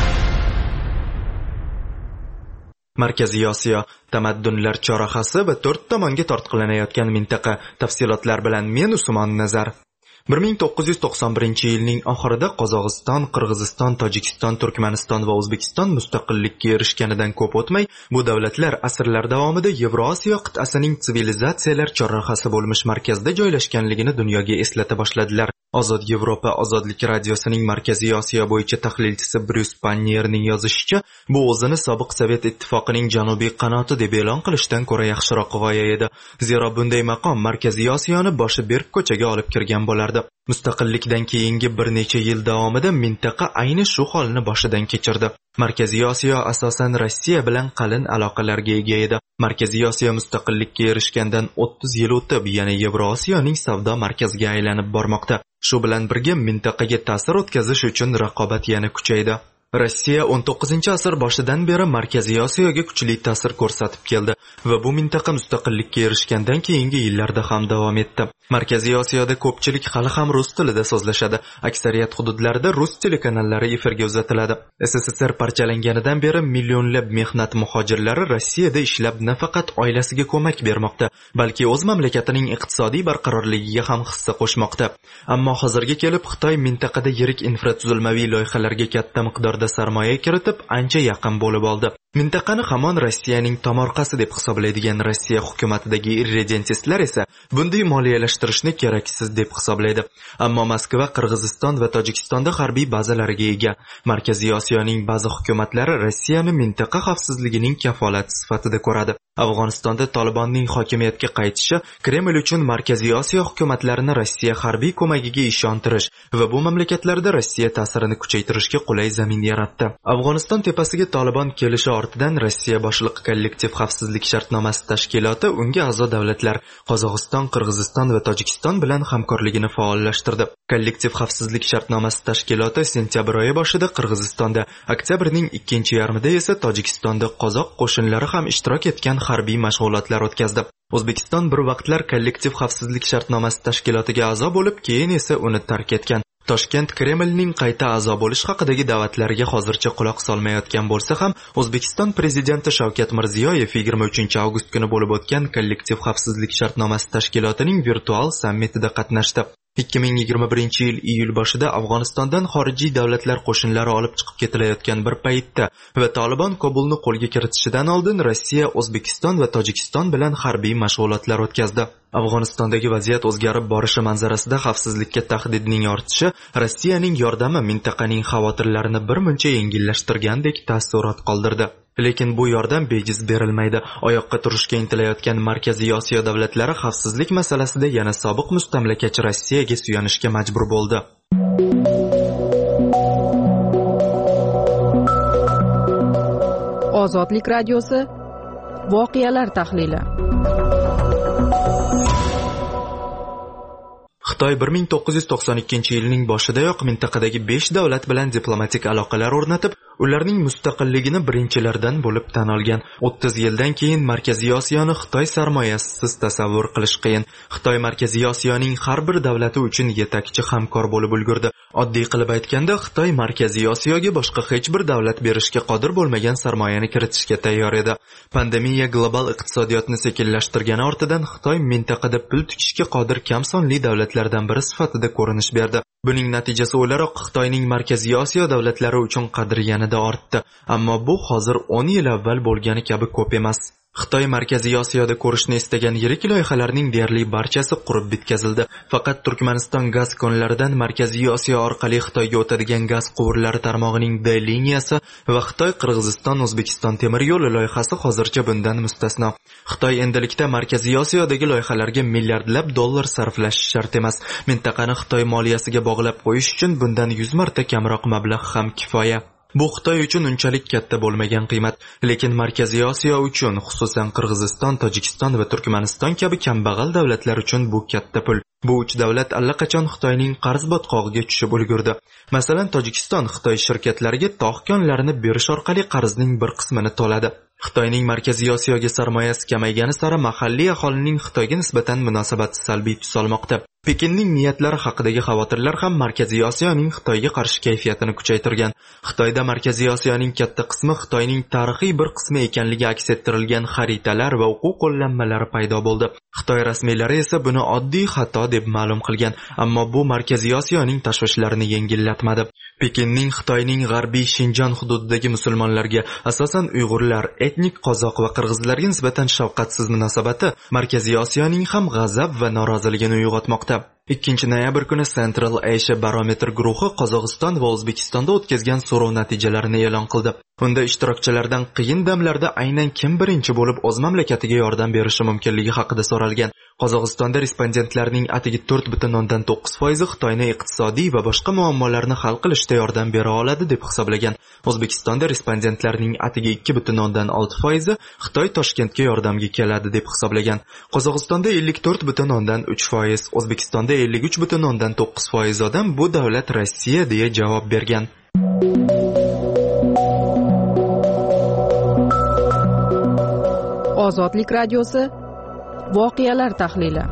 Markaziy Osiyo tamaddunlar chorrahasi va to'rt tomonga tortqilanayotgan mintaqa. Tafsilotlar bilan men Usmon Nazar. bir ming to'qqiz yuz to'qson birinchi yilning oxirida Qozog'iston, Qirg'iziston, Tojikiston, Turkmaniston va O'zbekiston mustaqillikka erishganidan ko'p o'tmay, bu davlatlar asrlar davomida Yevrosiyo qit'asining sivilizatsiyalar chorrahasi bo'lmish markazida joylashganligini dunyoga eslata boshladilar. Ozod Yevropa Ozodlik radiosining Markaziy Osiyo bo'yicha tahlilchisi Bryus Pannierning yozishicha, bu o'zini sobiq Sovet ittifoqining janubiy qanoti deb e'lon qilishdan ko'ra yaxshiroq g'oya edi. Zero bunday maqom Markaziy Osiyoni boshi berk ko'chaga olib kirgan bo'lardi. Mustaqillikdan keyingi bir necha yil davomida mintaqa ayni shu holni boshidan kechirdi. Markaziy Osiyo asosan Rossiya bilan qalin aloqalarga ega edi. Markaziy Osiyo mustaqillikka erishgandan o'ttiz yil o'tib, yana Yevrosiyoning savdo markaziga aylanib bormoqda. Shu bilan birga mintaqaga ta'sir o'tkazish uchun raqobat yana kuchaydi. Rossiya o'n to'qqizinchi asr boshidan beri Markaziy Osiyoga kuchli ta'sir ko'rsatib keldi va bu mintaqa mustaqillikka erishgandan keyingi yillarda ham davom etdi. Markaziy Osiyoda ko'pchilik hali ham rus tilida so'zlashadi. Aksariyat hududlarda rus telekanallari efirga uzatiladi. S S S R parchalanganidan beri millionlab mehnat muhojirlari Rossiyada ishlab nafaqat oilasiga ko'mak bermoqda, balki o'z mamlakatining iqtisodiy barqarorligiga ham hissa qo'shmoqda. Ammo hozirga kelib Xitoy mintaqada yirik infratuzilmaviy loyihalarga katta miqdorda sarmoya kiritib, ancha yaqin bo'lib oldi. Mintaqani hamon Rossiyaning tomorqasi deb hisoblaydigan Rossiya hukumatidagi irredentistlar esa bunday moliyalashtirishni keraksiz deb hisoblaydi. Ammo Moskva, Qirg'iziston va Tojikistonda harbiy bazalariga ega. Markaziy Osiyoning ba'zi hukumatlari Rossiyani mintaqa xavfsizligining kafolati sifatida ko'radi. Afg'onistonda Talibanning hokimiyatga qaytishi Kreml uchun Markaziy Osiyo hukumatlarini Rossiya harbiy ko'magiga ishontirish va bu mamlakatlarda Rossiya ta'sirini kuchaytirishga qulay zamin yaratdi. Afg'oniston tepasiga Taliban kelishi ortidan Rossiya boshliq kollektiv xavfsizlik shartnomasi tashkiloti unga a'zo davlatlar Qozog'iston, Qirg'iziston va Tojikiston bilan hamkorligini faollashtirdi. Kollektiv xavfsizlik shartnomasi tashkiloti sentyabr oyi boshida Qirg'izistonda, oktyabrning ikkinchi yarmida esa Tojikistonda qozoq qo'shinlari ham ishtirok etgan harbiy mashg'ulotlar o'tkazdi. O'zbekiston bir vaqtlar kollektiv xavfsizlik shartnomasi tashkilotiga a'zo bo'lib, keyin esa uni tark etgan. Toshkent Kremlning qayta a'zo bo'lish haqidagi da'vatlariga hozircha quloq solmayotgan bo'lsa ham, O'zbekiston prezidenti Shavkat Mirziyoyev yigirma uchinchi avgust kuni bo'lib o'tgan kollektiv xavfsizlik shartnomasi tashkilotining virtual sammitida qatnashdi. ikki ming yigirma birinchi yil iyul boshida Afg'onistondan xorijiy davlatlar qo'shinlari olib chiqib ketilayotgan bir paytda va Taliban Kobulni qo'lga kiritishidan oldin Rossiya, O'zbekiston va Tojikiston bilan harbiy mashg'ulotlar o'tkazdi. Afg'onistondagi vaziyat o'zgarib borishi manzarasida xavfsizlikka tahdidning ortishi Rossiyaning yordami mintaqaning xavotirlarini bir muncha yengillashtirgandek taassurot qoldirdi. Lekin bu yordam bejiz berilmaydi. Oyoqqa turishga intilayotgan Markaziy Osiyo davlatlari xavfsizlik masalasida yana sobiq mustamlakachi Rossiyaga suyanishga majbur bo'ldi. Ozodlik radiosi voqealar tahlili. Xitoy bir ming to'qqiz yuz to'qson ikkinchi yilning boshidayoq mintaqadagi besh davlat bilan diplomatik aloqalar o'rnatib, ularning mustaqilligini birinchilardan bo'lib tan olgan. o'ttiz yildan keyin Markaziy Osiyoni Xitoy sarmoyasisiz tasavvur qilish qiyin. Xitoy Markaziy Osiyoning har bir davlati uchun yetakchi hamkor bo'lib ulgurdi. Oddiy qilib aytganda, Xitoy Markaziy Osiyoga boshqa hech bir davlat berishga qodir bo'lmagan sarmoyani kiritishga tayyor edi. Pandemiya global iqtisodiyotni sekinlashtirgani ortidan Xitoy mintaqada pul tikishga qodir kam sonli davlatlardan biri sifatida ko'rinish berdi. Buning natijasi o'laroq Xitoyning Markaziy Osiyo davlatlari uchun qadri yanada ortdi. Ammo bu hozir o'n yil avval bo'lgani kabi ko'p emas. Xitoy Markaziy Osiyoda ko'rishni istagan yirik loyihalarning deyarli barchasi qurib bitkazildi. Faqat Turkmaniston gaz konlaridan Markaziy Osiyo orqali Xitoyga o'tadigan gaz quvurlari tarmog'ining D liniyasi va Xitoy Qirg'iziston O'zbekiston temir yo'li loyihasi hozircha bundan mustasno. Xitoy endilikda Markaziy Osiyodagi loyihalarga milliardlab dollar sarflashi shart emas. Mintaqani Xitoy moliyasiga bog'lab qo'yish uchun bundan yuz marta kamroq mablag' ham kifoya. Bu Xitoy uchun unchalik katta bo'lmagan qiymat, lekin Markaziy Osiyo uchun, xususan Qirg'iziston, Tojikiston va Turkmaniston kabi kambag'al davlatlar uchun bu katta pul. Bu uch davlat allaqachon Xitoyning qarz botqog'iga tushib ulgurdi. Masalan, Tojikiston Xitoy shirkatlariga tog' konlarini berish orqali qarzning bir qismini to'ladi. Xitoyning Markaziy Osiyoga sarmoyasi kamaygani sari mahalliy aholining Xitoyga nisbatan munosabati salbiy tus olmoqda. Pekinning niyatlari haqidagi xavotirlar ham Markaziy Osiyoning Xitoyga qarshi kayfiyatini kuchaytirgan. Xitoyda Markaziy Osiyoning katta qismi Xitoyning tarixiy bir qismi ekanligi aks ettirilgan xaritalar va o'quv qo'llanmalari paydo bo'ldi. Xitoy rasmiylari esa buni oddiy xato deb ma'lum qilgan, ammo bu Markaziy Osiyoning tashvishlarini yengillatmadi. Pekinning Xitoyning g'arbiy Shinjon hududidagi musulmonlarga, asosan Uyg'urlar, etnik qozoq va qirg'izlarga nisbatan shafqatsiz munosabati Markaziy Osiyoning ham g'azab va noroziligini uyg'otmoqda. ikkinchi noyabr kuni Central Asia Barometer guruhi Qozog'iston va O'zbekistonda o'tkazgan so'rov natijalarini e'lon qildi. Unda ishtirokchilardan qiyin damlarda aynan kim birinchi bo'lib o'z mamlakatiga yordam berishi mumkinligi haqida so'ralgan. Qozog'istonda respondentlarning atigi to'rt butun o'ndan to'qqiz foiz Xitoyni iqtisodiy va boshqa muammolarni hal qilishda yordam bera oladi deb hisoblagan. O'zbekistonda respondentlarning atigi ikki butun o'ndan olti foiz Xitoy Toshkentga yordamga keladi deb hisoblagan. Qozog'istonda ellik to'rt butun o'ndan uch foiz, O'zbekistonda ellik uch butun o'ndan to'qqiz foiz odam bu davlat Rossiya deya javob bergan. Ozodlik radiosi voqealar tahlili.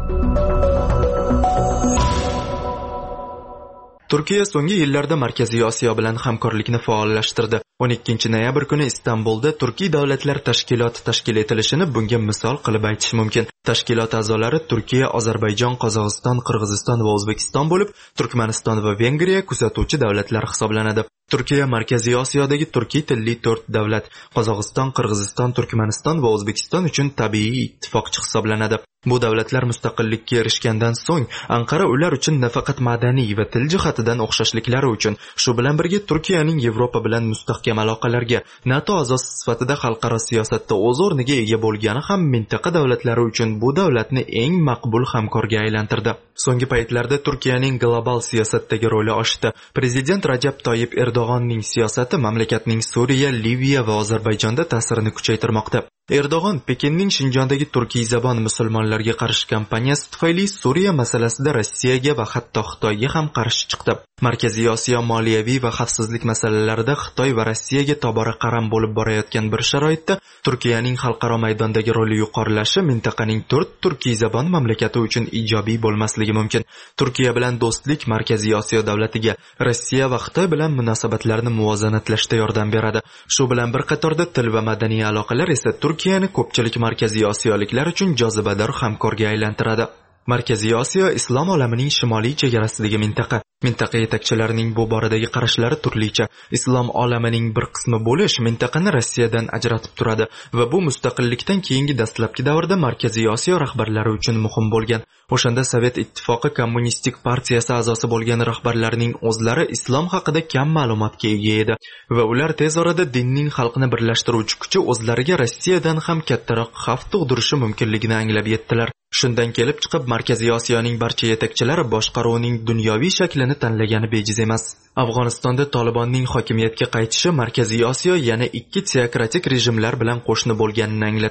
Turkiya so'nggi yillarda Markaziy Osiyo bilan hamkorlikni faollashtirdi. o'n ikkinchi noyabr kuni Istanbulda Turkiy davlatlar tashkiloti tashkil etilishini bunga misol qilib aytish mumkin. Tashkilot a'zolari Turkiya, Ozarbayjon, Qozog'iston, Qirg'iziston va O'zbekiston bo'lib, Turkmaniston va Vengriya kuzatuvchi davlatlar hisoblanadi. Turkiya Markaziy Osiyodagi turkiy tilli to'rt davlat, Qozog'iston, Qirg'iziston, Turkmaniston va O'zbekiston uchun tabiiy ittifoqchi hisoblanadi. Bu davlatlar mustaqillikka erishgandan so'ng Anqara ular uchun nafaqat madaniy va til jihatidan o'xshashliklari uchun, shu bilan birga Turkiyaning Yevropa bilan mustahkam aloqalarga, NATO a'zosi sifatida xalqaro siyosatda o'z o'rniga ega bo'lgani ham mintaqa davlatlari uchun bu davlatni eng maqbul hamkorga aylantirdi. So'nggi paytlarda Turkiyaning global siyosatdagi roli oshdi. Prezident Rajab Toyyib Erdo'g'onning siyosati mamlakatning Suriya, Liviya va Ozarbayjonda ta'sirini kuchaytirmoqda. Erdo'g'on Pekinning Shinjondagi turkiy zabon musulmonlarga qarshi kampaniyasi tufayli Suriya masalasida Rossiyaga va hatto Xitoyga ham qarshi chiqdi. Markaziy Osiyo moliyaviy va xavfsizlik masalalarida Xitoy va Rossiyaga tobora qaram bo'lib borayotgan bir sharoitda Turkiyaning xalqaro maydondagi roli yuqorilashi mintaqaning to'rt turkiy zabon mamlakati uchun ijobiy bo'lmasligi mumkin. Turkiya bilan do'stlik Markaziy Osiyo davlatiga, Rossiya va Xitoy bilan munosabatlarni muvozanatlashda yordam beradi. Shu bilan bir qatorda til va madaniy aloqalar esa Turkiyani ko'pchilik Markaziy Osiyoliklar uchun jozibador hamkorga aylantiradi. Markaziy Osiyo islom olamining shimoliy chegarasidagi mintaqa. Mintaqa yetakchilarining bu boradagi qarashlari turlicha. Islom olamining bir qismi bo'lish mintaqani Rossiyadan ajratib turadi va bu mustaqillikdan keyingi dastlabki davrda Markaziy Osiyo rahbarlari uchun muhim bo'lgan. O'shanda Sovet ittifoqi kommunistik partiyasi a'zosi bo'lgan rahbarlarning o'zlari islom haqida kam ma'lumotga ega edi va ular tez orada dinning xalqni birlashtiruvchi kuchi o'zlariga Rossiyadan ham kattaroq xavf tug'dirishi mumkinligini anglab yetdilar. Shundan kelib chiqib Markaziy Osiyoning barcha yetakchilari boshqaruvning dunyoviy shaklini tanlagani bejiz emas. Afg'onistonda Tolibonning hokimiyatga qaytishi Markaziy Osiyo yana ikki teokratik rejimlar bilan qo'shni bo'lganini anglatadi.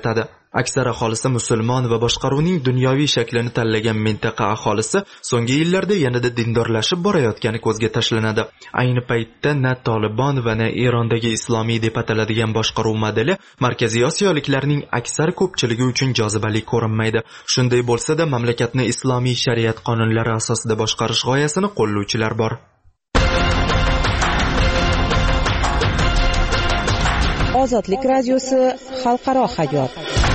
Aksar aholisi musulmon va boshqaruvning dunyoviy shaklini tanlagan mintaqa aholisi so'nggi yillarda yanada dindorlashib borayotgani ko'zga tashlanadi. Ayni paytda na Tolibon va na Erondagi islomiy deb ataladigan boshqaruv modeli Markaziy Osiyoliklarning aksar ko'pchiligi uchun jozibali ko'rinmaydi. Shunday bo'lsa-da, mamlakatni islomiy shariat qonunlari asosida boshqarish g'oyasini qo'llovchilar bor. Ozodlik radiosi xalqaro hayot.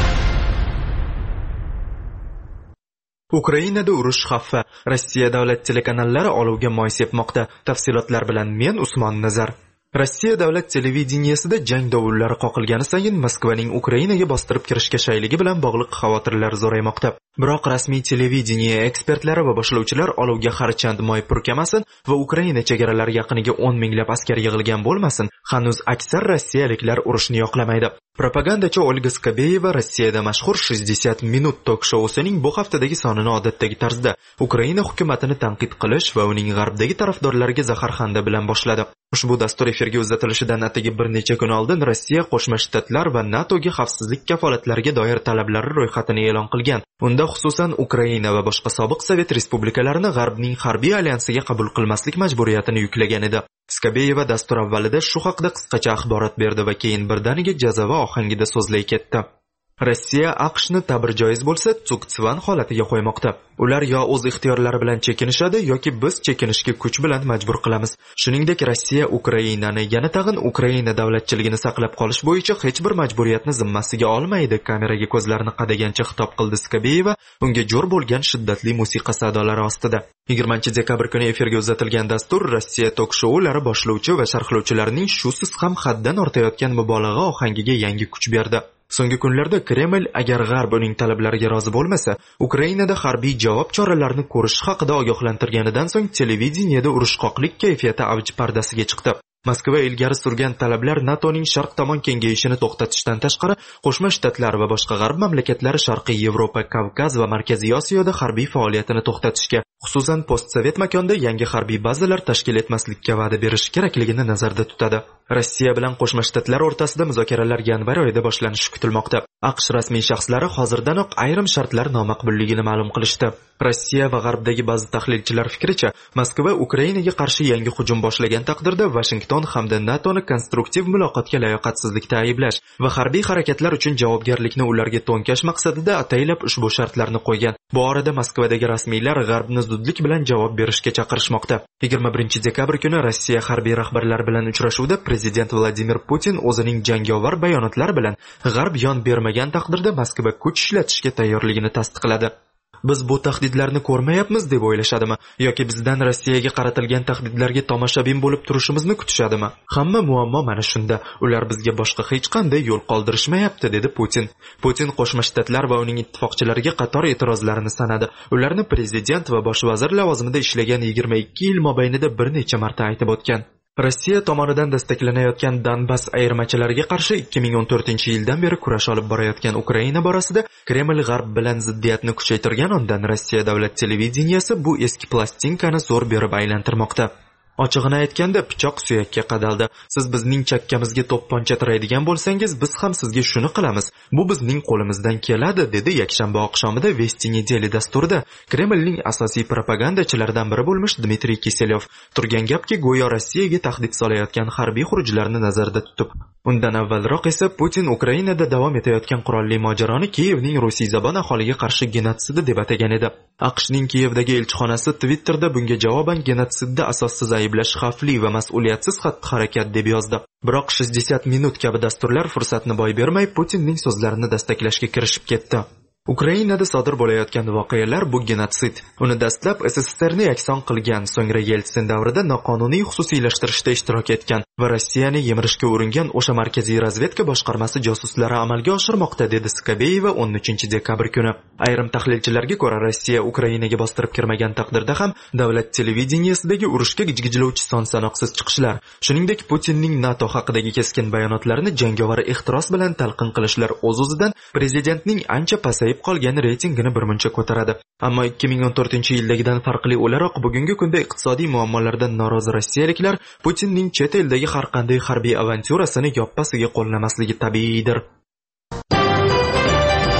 Ukrainada urush xavfi. Rossiya davlat telekanallari olovga moy sepmoqda. Tafsilotlar bilan men Usmon Nazar. Rossiya davlat televideniyasida jang dovullari qoqilgani sayin Moskvaning Ukrainaga bostirib kirishga shayligi bilan bog'liq xavotirlar zo'raymoqda. Biroq rasmiy televideniya ekspertlari va boshlovchilar olovga harchand moy purkamasin va Ukraina chegaralari yaqiniga o'n minglab askar yig'ilgan bo'lmasin, hanuz aksar rossiyaliklar urushni yoqlamaydi. Propagandachi Olga Skabeyeva Rossiyada mashhur шестьдесят minut tok-shousining bu haftadagi sonini odatdagi tarzda Ukraina hukumatini tanqid qilish va uning g'arbdagi tarafdorlariga zaharxanda bilan boshladi. Ushbu dastur efirga uzatilishidan atigi bir necha kun oldin Rossiya Qo'shma Shtatlar va NATOga xavfsizlik kafolatlariga doir talablari ro'yxatini e'lon qilgan. Unda xususan Ukraina va boshqa sobiq Sovet respublikalarini g'arbning harbiy alyansiga qabul qilmaslik majburiyatini yuklagan edi. Skabeyeva dastur avvalida shu haqida qisqacha axborot berdi va keyin birdaniga jazava ohangida so'zlay ketdi. Rossiya AQShni ta'bir joiz bo'lsa tsuktsivan holatiga qo'ymoqda. Ular yo o'z ixtiyorlari bilan chekinishadi yoki biz chekinishga kuch bilan majbur qilamiz. Shuningdek, Rossiya Ukrainani, yana tag'in Ukraina davlatchiligini saqlab qolish bo'yicha hech bir majburiyatni zimmasiga olmaydi. Kameraga ko'zlarini qadagancha xitob qildi Skabeyeva, unga jo'r bo'lgan shiddatli musiqa sadolari ostida. yigirmanchi dekabr kuni efirga uzatilgan dastur Rossiya tok-shoulari boshlovchi va sharhlovchilarining shusiz ham haddan ortayotgan mubolag'a ohangiga yangi kuch berdi. So'nggi kunlarda Kreml agar G'arb uning talablariga rozi bo'lmasa, Ukrainada harbiy javob choralarini ko'rish haqida ogohlantirganidan so'ng televideniyada urushqoqlik kayfiyati avj pardasiga chiqdi. Moskva ilgari surgan talablar NATOning sharq tomon kengayishini to'xtatishdan tashqari, Qo'shma Shtatlar va boshqa g'arb mamlakatlari Sharqiy Yevropa, Kavkaz va Markaziy Osiyoda harbiy faoliyatini to'xtatishga, xususan postsovet makonda yangi harbiy bazalar tashkil etmaslikka va'da berish kerakligini nazarda tutadi. Rossiya bilan Qo'shma Shtatlar o'rtasida muzokaralar yanvar oyida boshlanishi kutilmoqda. AQSh rasmiy shaxslari hozirdanoq ayrim shartlar nomaqbulligini ma'lum qilishdi. Rossiya va g'arbdagi ba'zi tahlilchilar fikricha, Moskva Ukrainaga qarshi yangi hujum boshlagan taqdirda Washington hamda NATOni konstruktiv muloqotga layoqatsizlikda ayblash va harbiy harakatlar uchun javobgarlikni ularga to'nkash maqsadida ataylab ushbu shartlarni qo'ygan. Bu orada Moskvadagi rasmiylar g'arbni zudlik bilan javob berishga chaqirishmoqda. yigirma birinchi dekabr kuni Rossiya harbiy rahbarlari bilan uchrashuvda prezident Vladimir Putin o'zining jangovar bayonotlari bilan g'arb yon bermagan taqdirda Moskva kuch ishlatishga tayyorligini tasdiqladi. Biz bu tahdidlarni ko'rmayapmiz deb o'ylashadimi yoki bizdan Rossiyaga qaratilgan tahdidlarga tomoshabin bo'lib turishimizni kutishadimi? Hamma muammo mana shunda. Ular bizga boshqa hech qanday yo'l qoldirishmayapti, dedi Putin. Putin Qo'shma Shtatlar va uning ittifoqchilariga qator e'tirozlarini sanadi. Ularni prezident va bosh vazir lavozimida ishlagan yigirma ikki yil mobaynida bir necha marta aytib o'tgan. Rossiya tomonidan dastaklanayotgan Donbass ayirmachilariga qarshi ikki ming o'n to'rtinchi yildan beri kurash olib borayotgan Ukraina borasida Kreml g'arb bilan ziddiyatni kuchaytirgan ondan Rossiya davlat televideniyasi bu eski plastinkani zo'r berib aylantirmoqda. Ochig'ini aytganda pichoq suyakka qadaldi. Siz bizning chakkamizga to'pponcha tiraydigan bo'lsangiz, biz ham sizga shuni qilamiz. Bu bizning qo'limizdan keladi, dedi yakshanba oqshomida Vesti Nedeli dasturida Kremlning asosiy propagandachilaridan biri bo'lmish Dmitriy Kiselyov. Turgan gapki, go'yo Rossiyaga tahdid solayotgan harbiy xurujlarni nazarda tutib. Undan avvalroq esa Putin Ukrainada davom etayotgan qurolli mojaroni Kiyevning rusiy-zabon aholiga qarshi genotsidi deb atagan edi. AQShning Kiyevdagi elchixonasi Twitterda bunga javoban genotsidda asossiz ayblash xavfli va mas'uliyatsiz xatti-harakat deb yozdi. Biroq шестьдесят minut kabi dasturlar fursatni boy bermay Putinning so'zlarini dastaklashga kirishib ketdi. Ukrainada sodir bo'layotgan voqealar bu genotsid. Uni dastlab S S S R ni yakson qilgan, so'ngra Yeltsin davrida noqonuniy xususiylashtirishda ishtirok etgan va Rossiyani yemirishga uringan o'sha markaziy razvedka boshqarmasi josuslari amalga oshirmoqda, dedi Skabeyeva o'n uchinchi dekabr kuni. Ayrim tahlilchilarga ko'ra, Rossiya Ukrainaga bostirib kirmagan taqdirda ham davlat televideniyasidagi urushga gijgijlovchi son-sanoqsiz chiqishlar, shuningdek Putinning NATO haqidagi keskin bayonotlarini jangovar ehtiros bilan talqin qilishlar o'z-o'zidan prezidentning ancha pasayib qolgan reytingini birmuncha ko'taradi. Ammo ikki ming o'n to'rtinchi yildagidan farqli o'laroq bugungi kunda iqtisodiy muammolardan norozi rossiyaliklar Putinning chet eldagi har qanday harbiy avantyurasini yoppasiga qo'llamasligi tabiiydir.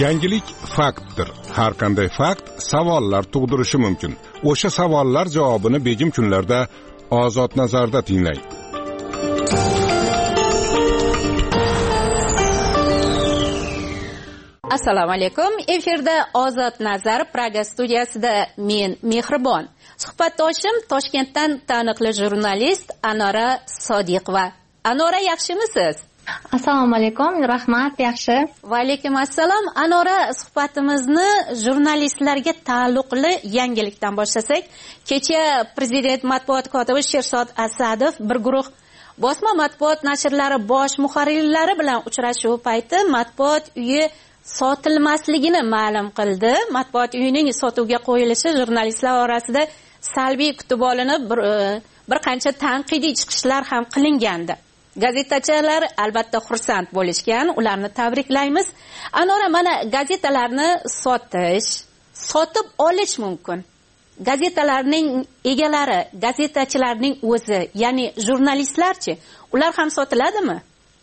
Yangilik faktdir. Har qanday fakt savollar tug'dirishi mumkin. O'sha savollar javobini begim kunlarda Ozod nazarda tinglang. Assalomu alaykum. Efirda Ozod nazar Praga studiyasida men Mehribon. Suhbatdoshim Toshkentdan taniqli jurnalist Anora Sodiqova. Anora, yaxshimisiz? Assalomu alaykum, rahmat, yaxshi. Va alaykum assalom. Anora, suhbatimizni jurnalistlarga taalluqli yangilikdan boshlasak, kecha prezident matbuot kotibi Sherzod Asadov bir guruh bosma matbuot nashrlari bosh muharrirlari bilan uchrashuv payti matbuot uyi sotilmasligini ma'lum qildi. Matbuot uyining sotuvga qo'yilishi jurnalistlar orasida salbiy kutib olinib, bir, bir qancha tanqidiy chiqishlar ham qilingandi. Gazetachilar albatta xursand bo'lishgan, ularni tabriklaymiz. Anora, mana gazetalarni sotish, sotib olish mumkin. Gazetalarning egalari, gazetachilarning o'zi, ya'ni jurnalistlarchi, ular ham sotiladimi?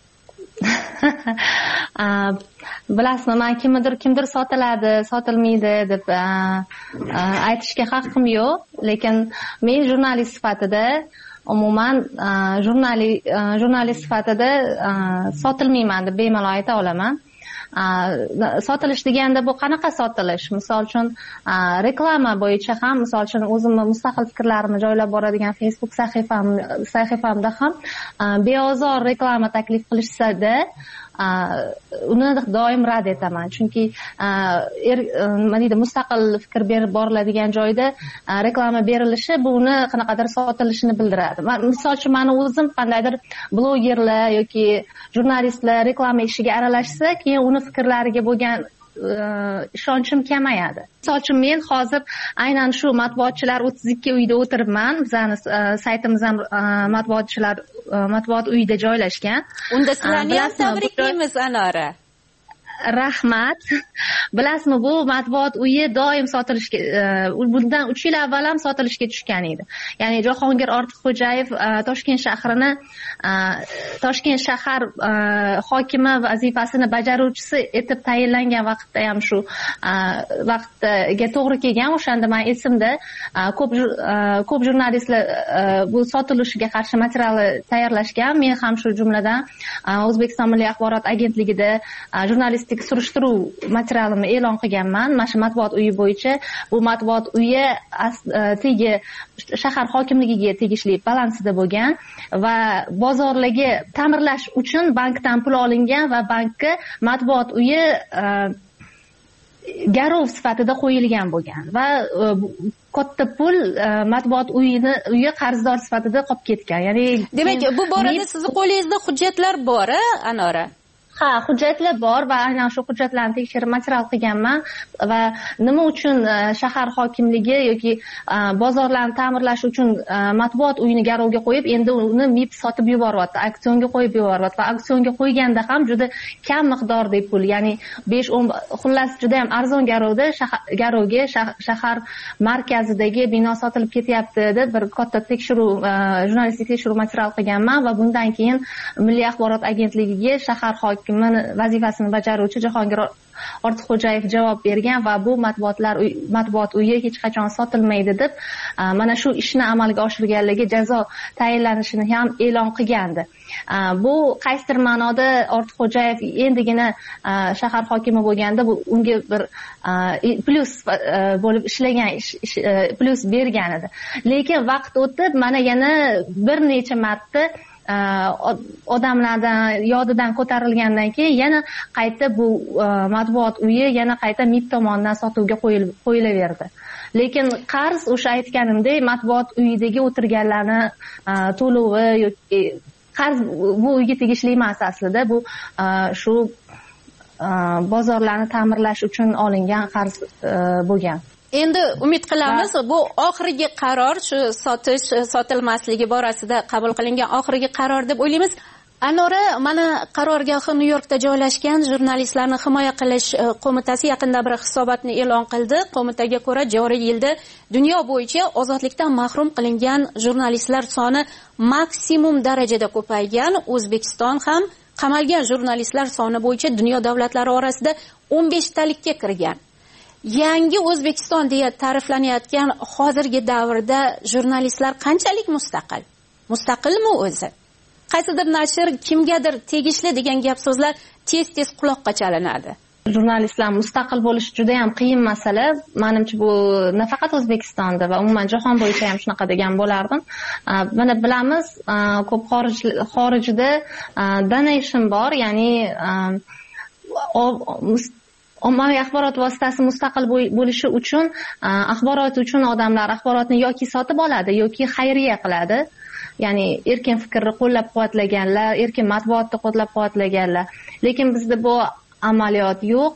Bilasizmi, men kimdir kimdir sotiladi, sotilmaydi deb aytishga haqqim yo'q, lekin men jurnalist sifatida umuman jurnalist jurnalist sifatida sotilmayman deb bemalol ayta olaman. Sotilish deganda bu qanaqa sotilish? Misol uchun reklama bo'yicha ham, misol uchun o'zimni mustaqil fikrlarimni joylab boradigan Facebook sahifam sahifamda ham beozor reklama taklif qilishsa-da, uni doim rad etaman. Chunki er, nima deydi, mustaqil fikr berib boriladigan joyda reklama berilishi bu uni qanaqadir sotilishini bildiradi. Misol uchun meni o'zim qandaydir blogerlar yoki jurnalistlar reklama ishiga aralashsa, keyin uni fikrlariga bo'lgan ishonchim kamayadi. Misol uchun men hozir aynan shu matbuotchilar o'ttiz ikki uyda o'tiribman. Bizning saytimiz ham matbuotchilar matbuot uyida joylashgan. Unda sizlarni ham tabriklaymiz, Anora. Rahmat. Bilasizmi, bu matbuot uyi doim sotilishga, bundan uch yil avval ham sotilishga tushgan edi. Ya'ni Jahongir Ortiqxo'jayev Toshkent shahrini Toshkent shahar hokimi vazifasini bajaruvchisi etib tayinlangan vaqtda ham shu vaqtga to'g'ri kelgan. O'shanda men esimda ko'p ko'p jurnalistlar bu sotilishiga qarshi material tayyorlashgan. Men ham shu jumladan O'zbekiston Milliy axborot agentligida jurnalist surishtiruv materialimni e'lon qilganman. Mana shu matbuot uyi bo'yicha. Bu matbuot uyi tegi shahar hokimligiga tegishli balansida bo'lgan va bozorlarga ta'mirlash uchun bankdan pul olingan va bankka matbuot uyi garov sifatida qo'yilgan bo'lgan va katta pul matbuot uyini uyi qarzdor sifatida qolib ketgan. Ya'ni demak, bu borada sizning qo'lingizda hujjatlar bor, Anora? Ha, hujjatlar bor va aynan shu hujjatlarni tekshirib material qilganman va nima uchun shahar hokimligi yoki bozorlarni ta'mirlash uchun matbuot uyini garovga qo'yib, endi uni mib sotib yuboryapti, auksionga qo'yib yuboryapti va auksionga qo'yganda ham juda kam miqdorda pul, ya'ni besh o'n, xullas juda ham arzon garovda garovga shahar markazidagi bino sotilib ketyapti deb bir katta tekshiruv, jurnalistik tekshiruv material qilganman va bundan keyin Milliy axborot agentligiga shahar hokimi vazifasini bajaruvchi Jahongir Ortiqxo'jayev javob bergan va bu matbuotlar matbuot uyi hech qachon sotilmaydi deb mana shu ishni amalga oshirganligi jazo tayinlanishini ham e'lon qilgandi. Bu qaysidir ma'noda Ortiqxo'jayev endigina shahar hokimi bo'lganda bu unga bir plyus bo'lib ishlagan, plyus bergan edi. Lekin vaqt o'tib mana yana bir necha marta odamlardan yodidan ko'tarilgandan keyin yana qayta bu matbuot uyi yana qayta mib tomonidan sotuvga qo'yilaverdi. Lekin qarz, o'sha aytganimdek, matbuot uyidagi o'tirganlarni to'lovi yoki qarz bu uyga tegishli emas aslida. Bu shu bozorlarni ta'mirlash uchun olingan qarz bo'lgan. Endi umid qilamiz bu oxirgi qaror, shu sotish sotilmasligi borasida qabul qilingan oxirgi qaror deb o'ylaymiz. Anora, mana qarorgohi Nyu-Yorkda joylashgan jurnalistlarni himoya qilish qo'mitasi yaqinda bir hisobotni e'lon qildi. Qo'mitaga ko'ra, joriy yilda dunyo bo'yicha ozodlikdan mahrum qilingan jurnalistlar soni maksimum darajada ko'paygan. O'zbekiston ham qamalgan jurnalistlar soni bo'yicha dunyo davlatlari orasida o'n beshtalikka kirgan. Yangi O'zbekiston deya ta'riflanayotgan hozirgi davrda jurnalistlar qanchalik mustaqil? Mustaqilmi o'zi? Qaysidir nashr kimgadir tegishli degan gap so'zlar tez-tez quloqqa chalinadi. Jurnalistlar mustaqil bo'lish juda ham qiyin masala. Menimcha bu nafaqat O'zbekistonda va umuman jahon bo'yicha ham shunaqa degan bo'lardim. Mana bilamiz, ko'p xorij xorijda donation bor, ya'ni ommaviy axborot vositasi mustaqil bo'lishi uchun axborot uchun odamlar axborotni yoki sotib oladi yoki xayriya qiladi. Ya'ni erkin fikrni qo'llab-quvvatlaganlar, erkin matbuotni qo'llab-quvvatlaganlar. Lekin bizda bu amaliyot yo'q.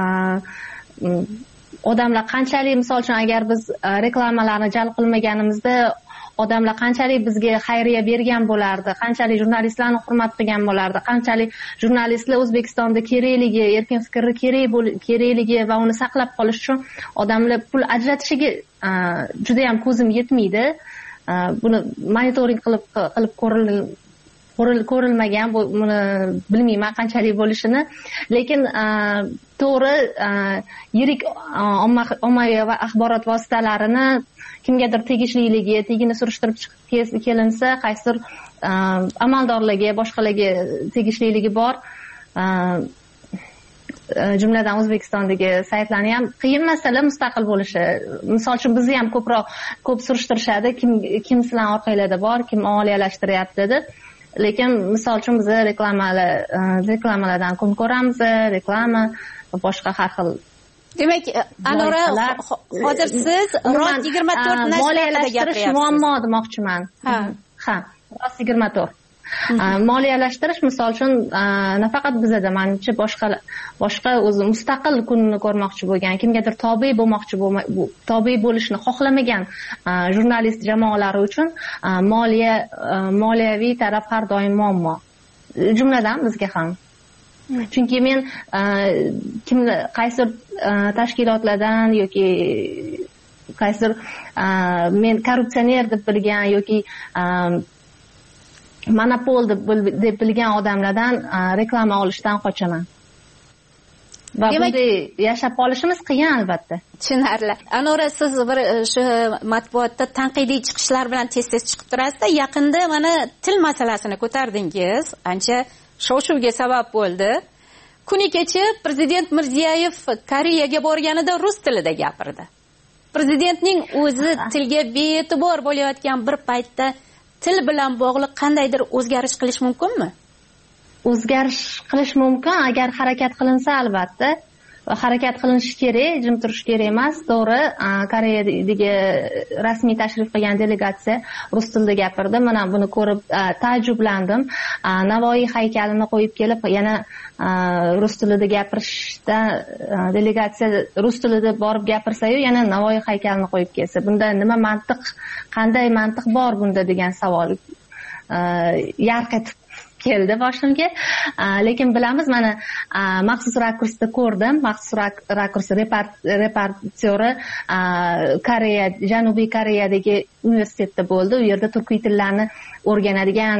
Odamlar qanchalik, misol uchun agar biz reklamalarni jalb qilmaganimizda odamlar qanchalik bizga xayriya bergan bo'lardi, qanchalik jurnalistlarni hurmat qilgan bo'lardi, qanchalik jurnalistlar O'zbekistonda kerakligi, erkin fikrni kerak kerakligi va uni saqlab qolish uchun odamlar pul ajratishiga juda ham ko'zim yetmaydi. Buni monitoring qilib qilib ko'rildi ko'rilmagan, buni bilmayman qanchalik bo'lishini, lekin to'g'ri yirik ommaviy axborot vositalarini kimgadir tegishliligi, tegini surishtirib chiqib kelinsa, qaysidir amaldorlarga, boshqalarga tegishliligi bor. Jumladan O'zbekistondagi saytlarni ham qiyin masala mustaqil bo'lishi. Misol uchun bizni ham ko'proq ko'p surishtirishadi, kim kim sizlar orqanglarda bor, kim moliyalashtiryapti deb. Lekin misol uchun biz reklamalar reklamalardan kun ko'ramiz, reklama va boshqa har xil. Demak, Anora, hozir siz Rost yigirma to'rt nashri haqida gapiryapsiz. Muammo demoqchiman. Ha, ha, Rost yigirma to'rt. Moliyalashtirish misol uchun nafaqat bizda, menimcha boshqa boshqa o'zi mustaqil kunni ko'rmoqchi bo'lgan, kimgadir tobe bo'lmoqchi tobe bo'lishni xohlamagan jurnalist jamoalari uchun moliya moliyaviy taraf har doim muammo. Jumladan bizga ham. Chunki men kimni qaysidir tashkilotlardan yoki qaysidir men korrupsioner deb bilgan yoki monopol deb bilgan odamlardan reklama olishdan qochaman. Va bunday yashab qolishimiz qiyin albatta. Tushunarli. Anora, siz bir shu matbuotda tanqidiy chiqishlar bilan tez-tez chiqib turasiz-da. Yaqinda mana til masalasini ko'tardingiz. Ancha shov-shuvga sabab bo'ldi. Kuni kecha Prezident Mirziyoyev Koreyaga borganida rus tilida gapirdi. Prezidentning o'zi tilga bee'tibor bo'layotgan bir paytda til bilan bog'liq qandaydir o'zgarish qilish mumkinmi? O'zgarish qilish mumkin agar harakat qilinsa albatta. Harakat qilinishi kerak, jim turish kerak emas. To'g'ri, Koreyadagi rasmiy tashrif qilgan delegatsiya rus tilida gapirdi. Mana buni ko'rib taajjublandim. Navoiy haykalini qo'yib kelib, yana rus tilida gapirishda delegatsiya rus tilida borib gapirsa-yu, yana Navoiy haykalini qo'yib kelsa, bunda nima mantiq, qanday mantiq bor bunda degan savol yarq etib keldi boshimga. Lekin bilamiz, mana maxsus rakursda ko'rdim. Maxsus rakurs reportyori Koreya, Janubiy Koreyadagi universitetda bo'ldi. U yerda turkiy tillarni o'rganadigan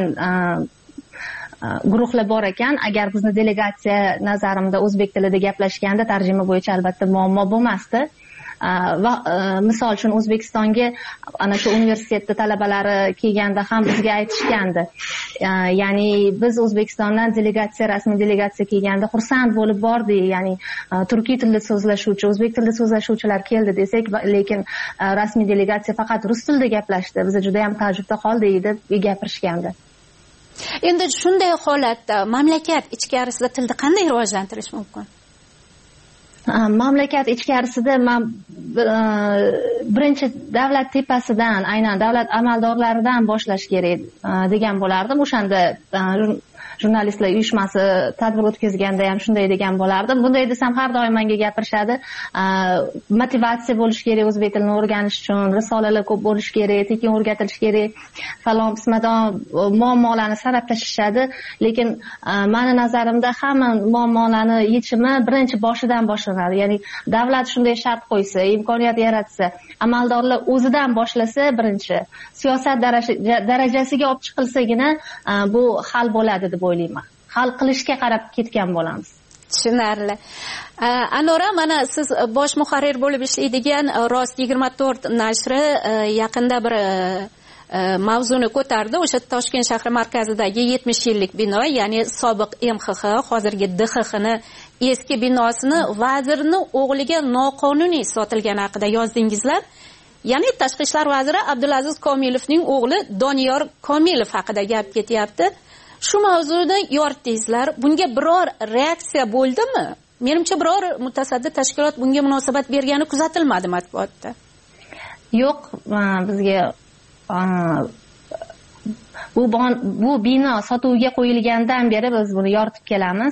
guruhlar bor ekan. Agar bizni delegatsiya nazarimda o'zbek tilida gaplashganda tarjima bo'yicha albatta muammo bo'lmasdi. Va misol uchun O'zbekistonga ana shu universitetda talabalari kelganda ham bizga aytishgandi. Ya'ni biz O'zbekistondan delegatsiya, rasmiy delegatsiya kelganda xursand bo'lib bordik. Ya'ni turkiy tilda so'zlashuvchi, o'zbek tilida so'zlashuvchilar keldi desak, lekin rasmiy delegatsiya faqat rus tilida gaplashdi. Biz juda ham taajjubda qoldik deb gapirishgandi. Endi shunday holatda mamlakat ichkarisida tilni qanday rivojlantirish mumkin? Mamlakat ichkarisida birinchi davlat tepasidan, aynan davlat amaldorlaridan boshlash kerak degan bo'lardim. O'shanda jurnalistlar uyushmasi tadbir o'tkazganda ham shunday degan bo'lardim. Bunday desam har doim menga gapirishadi. Motivatsiya bo'lish kerak o'zbek tilini o'rganish uchun, risolalar ko'p bo'lish kerak, tekin o'rgatilish kerak. Falon pismadon muammolarni sanab tashlashadi. Lekin meni nazarimda hamma muammolarni yechimi birinchi boshidan boshlanadi. Ya'ni davlat shunday shart qo'ysa, imkoniyat yaratsa, amaldorlar o'zidan boshlasa birinchi, siyosat darajasiga olib chiqilsagina bu hal bo'ladi deb o'ylayman. hal qilishga qarab ketgan bo'lamiz. Tushunarli. Anora, mana siz bosh muharrir bo'lib ishlaydigan Rost yigirma to'rt nashri yaqinda bir mavzuni ko'tardi. O'sha Toshkent shahri markazidagi yetmish yillik bino, ya'ni sobiq M X X, hozirgi D X X ni eski binosini vazirning o'g'liga noqonuniy sotilgani haqida yozdingizlar. Ya'ni Tashqi ishlar vaziri Abdulaziz Komilovning o'g'li Doniyor Komilov haqida gap ketyapti. Shu mavzuda yoritdingizlar. Bunga biror reaksiya bo'ldimi? Menimcha biror mutasaddi tashkilot bunga munosabat bergani kuzatilmadi matbuotda. Yo'q, bizga bu bu bino sotuvga qo'yilgandan beri biz buni yoritib kelamiz.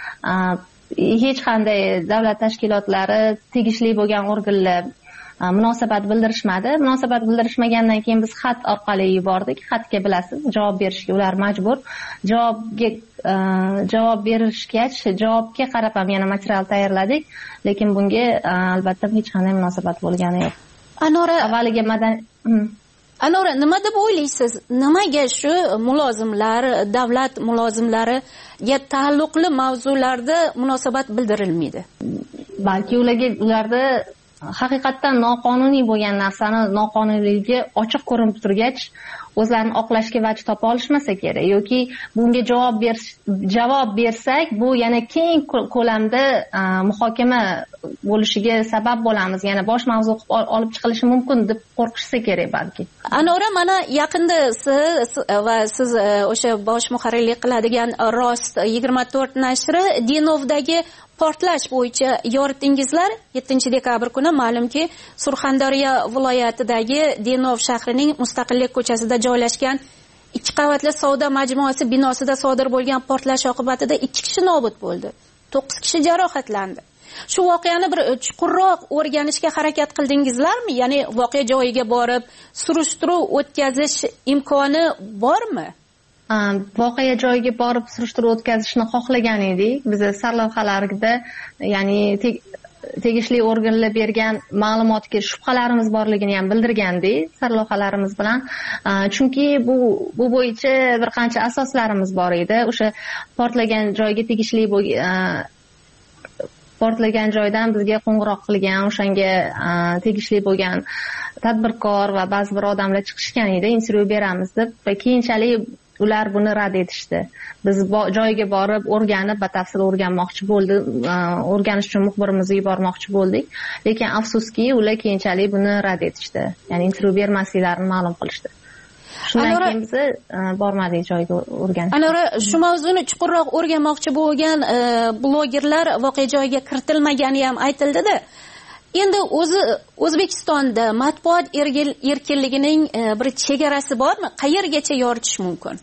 Hech qanday davlat tashkilotlari, tegishli bo'lgan organlar munosabat bildirishmadi. Munosabat bildirishmagandan keyin biz xat orqali yubordik. Xatga bilasiz, javob berishga ular majbur. Javobga javob berishgach, javobga qarab ham yana material tayyorladik, lekin bunga albatta hech qanday munosabat bo'lgani yo'q. Anora, avvaliga madan Anora, nima deb o'ylaysiz? Nimaga shu mulozimlar, davlat mulozimlariga taalluqli mavzularda munosabat bildirilmaydi? Balki ularga ularda haqiqatdan noqonuniy bo'lgan narsani noqonuniyligi ochiq ko'rinib turgach, o'zlarini oqlashga vaj topa olishmasa kerak, yoki bunga javob ber javob bersak, bu yana keng ko'lamda muhokama bo'lishiga sabab bo'lamiz, yana bosh mavzu olib chiqilishi mumkin deb qo'rqishsa kerak balki. Anora, mana yaqinda siz va siz o'sha bosh muharrirlik qiladigan Rost yigirma to'rt nashri Denovdagi portlash bo'yicha yoritdingizlar. yettinchi dekabr kuni ma'lumki, Surxondaryo viloyatidagi Denov shahrining Mustaqillik ko'chasida joylashgan ikki qavatli savdo majmuasi binosida sodir bo'lgan portlash oqibatida ikki kishi nobud bo'ldi. to'qqiz kishi jarohatlandi. Shu voqeani bir chuqurroq o'rganishga harakat qildingizlarmi? Ya'ni voqea joyiga borib, surishtiruv o'tkazish imkoni bormi? Voqea joyiga borib surishtiruv o'tkazishni xohlagan edik. Biz sarlavhalarida, ya'ni tegishli organlar bergan ma'lumotga shubhalarimiz borligini ham bildirgandik sarlavhalarimiz bilan. Chunki bu bu bo'yicha bir qancha asoslarimiz bor edi. O'sha portlagan joyga tegishli bo'lgan portlagan joydan bizga qo'ng'iroq qilgan, o'shanga tegishli bo'lgan tadbirkor va ba'zi bir odamlar chiqishgan edi, intervyu beramiz deb, va keyinchalik ular buni rad etishdi. Biz joyiga borib o'rganib, batafsil o'rganmoqchi bo'ldi, o'rganish uchun muxbirimizni yubormoqchi bo'ldik, lekin afsuski ular keyinchalik buni rad etishdi. Ya'ni intervyu bermasliklarini ma'lum qilishdi. Shundan keyin biz bormadik joyga o'rganishga. Anora, shu mavzuni chuqurroq o'rganmoqchi bo'lgan blogerlar voqea joyiga kiritilmagani ham aytildi-da. Endi o'zi O'zbekistonda matbuot erkinligining bir chegarasi bormi? Qayergacha yoritish mumkin?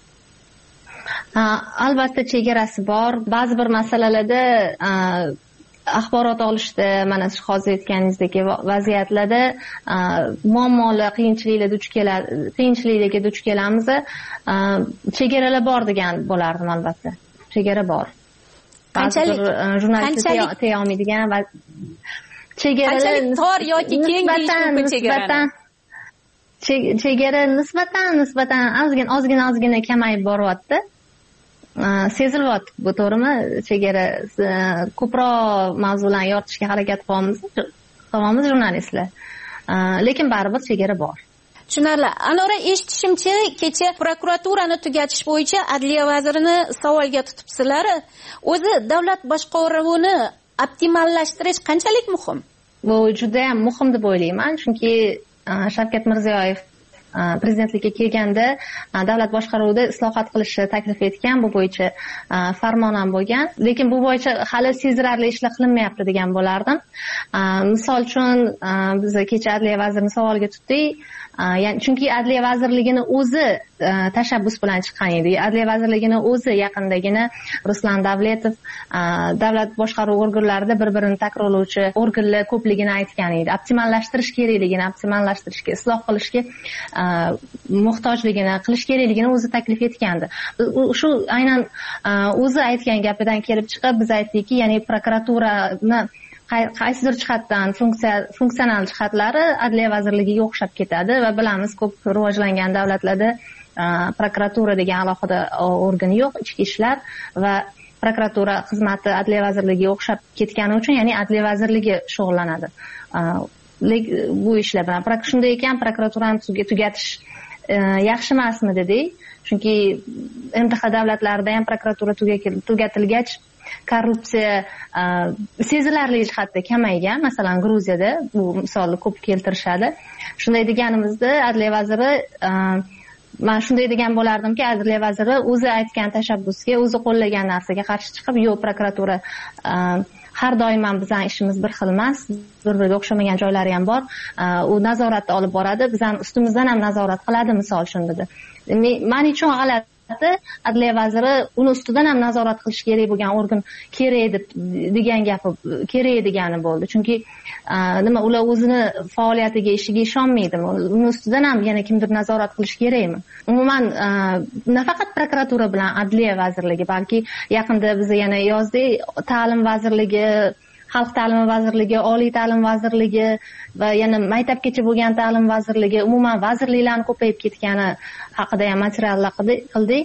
Albatta chegarasi bor. Ba'zi bir masalalarda axborot olishda, mana siz hozir aytganingizdek vaziyatlarda muammolar, qiyinchiliklar duch keladi, qiyinchiliklarga duch kelamiz. Chegaralar bor degan bo'lardim albatta. Chegara bor. Qanchalik jurnalistlar teya olmaydigan va chegaralar tor yoki keng nisbatan chegara nisbatan nisbatan ozgina ozgina ozgina kamayib boryapti. Sezilyapti, bu to'g'rimi? Chegara ko'proq mavzularni yoritishga harakat qilamiz, qilamiz jurnalistlar. Lekin baribir chegara bor. Tushunarli. Anora, eshitishimcha, kecha prokuraturani tugatish bo'yicha Adliya vazirini savolga tutibsizlar. O'zi davlat boshqaruvini optimallashtirish qanchalik muhim? Bu juda ham muhim deb o'ylayman, chunki Shavkat Mirziyoyev prezidentlikka kelganda davlat boshqaruvida islohot qilishni taklif etgan, bu bo'yicha farmon ham bo'lgan, lekin bu bo'yicha hali sezilarli ishlar qilinmayapti degan bo'lardim. Misol uchun biz kecha Adliya vazirini savolga tutdik. Ya'ni chunki Adliya vazirligini o'zi tashabbus bilan chiqqan edi. Adliya vazirligini o'zi yaqindagina Ruslan Davletov davlat boshqaruv organlarida bir-birini takrorlovchi organlar ko'pligini aytgan edi. Optimallashtirish kerakligini, optimallashtirishga, isloh qilishga muhtojligini, qilish kerakligini o'zi taklif etgandi. Shu aynan o'zi aytgan gapidan kelib chiqib biz aytdikki, ya'ni prokuraturani qaysidir jihatdan funksional jihatlari Adliya vazirligiga o'xshab ketadi va bilamiz, ko'p rivojlangan davlatlarda prokuratura degan alohida organ yo'q, ichki ishlar va prokuratura xizmati adliya vazirligiga o'xshab ketgani uchun, ya'ni adliya vazirligi shug'ullanadi bu ishlar bilan. Shunday ekan, prokuraturani tugatish yaxshi emasmi dedik, chunki M T H davlatlarida ham prokuratura tugatilgach korrupsiya sezilarli jihatda kamaygan. Masalan, Gruziyada bu misolni ko'p keltirishadi. Shunday deganimizda adliya vaziri, men shunday degan bo'lardimki, adliya vaziri o'zi aytgan tashabbusga, o'zi qo'llagan narsaga qarshi chiqib, yo'q, prokuratura har doim ham bizning ishimiz bir xil emas, bir-biriga o'xshamagan joylari ham bor, u nazoratni olib boradi, bizning ustimizdan ham nazorat qiladi, misol shun dedi. Men uchun g'alati, adliya vaziri uni ustidan ham nazorat qilish kerak bo'lgan organ kerak deb degan gapi kerak degani bo'ldi. Chunki nima, ular o'zini faoliyatiga, ishiga ishonmaydimi? Uni ustidan ham yana kimdir nazorat qilish kerakmi? Umuman nafaqat prokuratura bilan adliya vazirligi, balki yaqinda biz yana yozdik, ta'lim vazirligi, xalq ta'limi vazirligi, oliy ta'lim vazirligi va yana maktabgacha bo'lgan ta'lim vazirligi, umuman vazirliklarning ko'payib ketgani haqida ham materiallar qildik.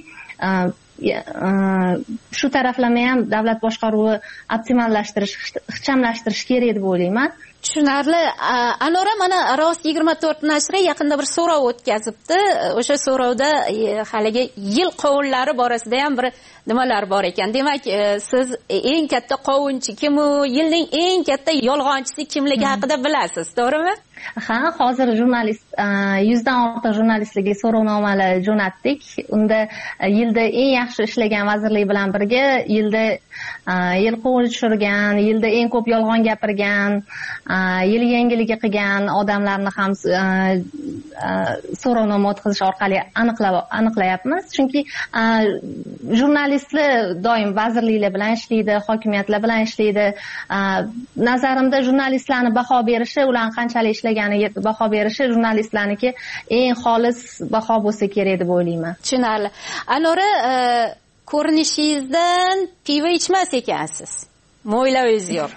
Shu taraflama ham davlat boshqaruvi optimallashtirish, ixchamlashtirish kerak deb o'ylayman. Tushunarli. Anora, mana Rost yigirma to'rt nashri yaqinda bir so'rov o'tkazibdi. O'sha so'rovda haligi yil qovunlari borasida ham bir nimalar bor ekan. Demak, siz eng katta qovunchi kim, yilning eng katta yolg'onchisi kimligi haqida bilasiz, to'g'rimi? Ha, hozir jurnalist yuzdan ortiq jurnalistlarga so'rovnomalar jo'natdik. Unda yilda eng yaxshi ishlagan vazirlik bilan birga yilda yil qovun tushirgan, yilda eng ko'p yolg'on gapirgan, yil yangiligi qilgan odamlarni ham so'rovnoma o'tkazish orqali aniqlab aniqlayapmiz. Chunki jurnalistlar doim vazirliklar bilan ishlaydi, hokimiyatlar bilan ishlaydi. Nazarimda jurnalistlarni baho berishi, ularning qanchalik ishlaganiga baho berishi jurnalistlarniki eng xolis baho bo'lsa kerak deb o'ylayman. Tushunarli. Anora, ko'rinishingizdan pivo ichmas ekansiz. Mo'ylavingiz yo'q.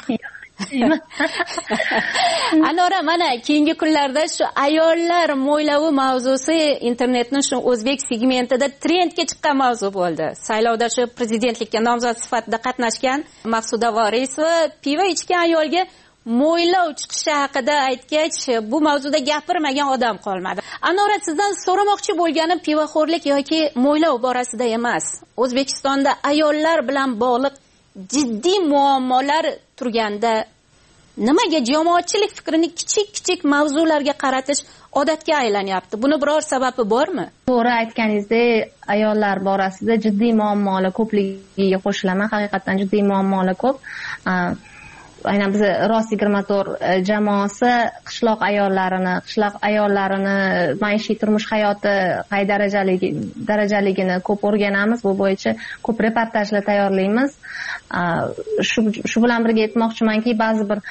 Anora, mana keyingi kunlarda shu ayollar mo'ylavi mavzusi internetning shu o'zbek segmentida trendga chiqqan mavzu bo'ldi. Saylovda shu prezidentlikka nomzod sifatida qatnashgan Maqsuda Vorisova pivo ichgan ayolga mo'ylov chiqishi haqida aytgach, bu mavzuda gapirmagan odam qolmadi. Anora, sizdan so'ramoqchi bo'lganim pivoxo'rlik yoki mo'ylov borasida emas. O'zbekistonda ayollar bilan bog'liq jiddiy muammolar turganda nimaga jamoatchilik fikrini kichik-kichik mavzularga qaratish odatga aylanyapti? Buni biror sababi bormi? To'g'ri aytganingizdek, ayollar borasida jiddiy muammolar ko'pligiga qo'shilaman. Haqiqatan jiddiy muammolar ko'p. Aynan biz Rost yigirma to'rt jamoasi qishloq ayollarini, qishloq ayollarini maishiy turmush hayoti qay darajaligi darajaligini ko'p o'rganamiz. Bu bo'yicha ko'p reportajlar tayyorlaymiz. Shu shu bilan birga aytmoqchimanki, ba'zi bir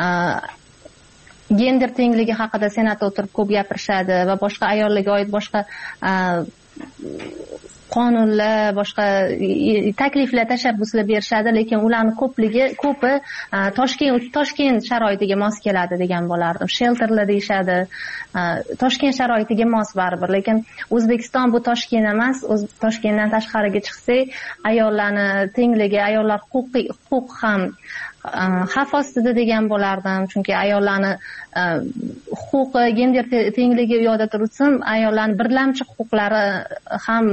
gender tengligi haqida senatda o'tirib ko'p gapirishadi va boshqa ayollarga oid boshqa qonunlar, boshqa takliflar, tashabbuslar berishadi, lekin ularning ko'pligi ko'pi Toshkent Toshkent sharoitiga mos keladi degan bo'lardim. Shelterlar deyshadi. Toshkent sharoitiga mos baribir, lekin O'zbekiston bu Toshkent emas. O'z Toshkentdan tashqariga chiqsak, ayollarni tengligi, ayollar huquqi huquq ham xavf ostida degan bo'lardim. Chunki ayollarni huquqi, gender tengligi u yoqda tursin, ayollarning birlamchi huquqlari ham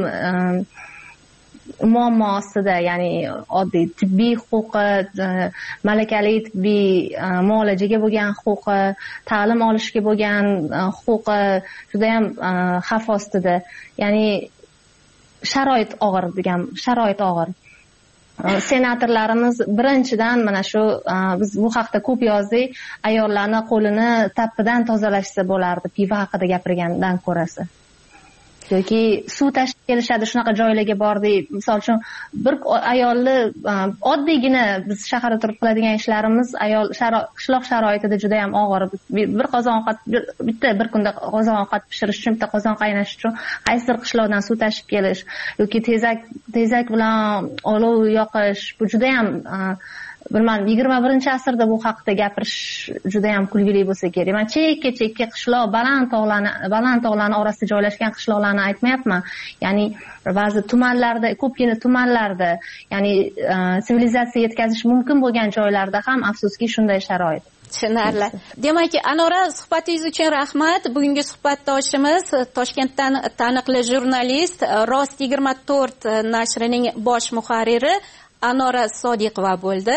muammo ostida, ya'ni oddiy tibbiy huquqi, malakali tibbiy muolajaga bo'lgan huquqi, ta'lim olishga bo'lgan huquqi juda ham xavf ostida. Ya'ni sharoit og'ir degan, sharoit og'ir. Senatorlarimiz birinchidan mana shu biz bu haqda ko'p yozdik, ayollarni qo'lini tappidan tozalashsa bo'lardi pivo haqida gapirgandan ko'rasi. yoki suv tashib kelishadi, shunaqa joylarga bordik. Misol uchun bir ayolni oddiygina biz shaharda turib qiladigan ishlarimiz ayol qishloq sharoitida juda ham og'ir. Bir qozon ovqat bitta bir kunda qozon ovqat pishirish uchun, bitta qozon qaynash uchun qaysidir qishloqdan suv tashib kelish yoki tezak tezak bilan olov yoqish, bu juda ham bilmadim yigirma birinchi asrda bu haqda gapirish juda ham kulgili bo'lsa kerak. Men chekka chekka qishloq, baland tog'larni baland tog'larni orasida joylashgan qishloqlarni aytmayapman. Ya'ni ba'zi tumanlarda, ko'pgina tumanlarda, ya'ni sivilizatsiya yetkazish mumkin bo'lgan joylarda ham afsuski shunday sharoit. Tushunarli. Demak, Anora, suhbatingiz uchun rahmat. Bugungi suhbatdoshimiz Toshkentdan taniqli jurnalist, Rost yigirma to'rt nashrining bosh muharriri Anora Sodiqova bo'ldi.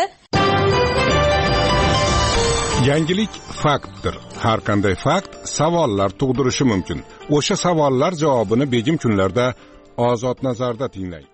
Yangilik faktdir. Har qanday fakt savollar tug'dirishi mumkin. O'sha savollar javobini begim kunlarda Ozod nazarda tinglang.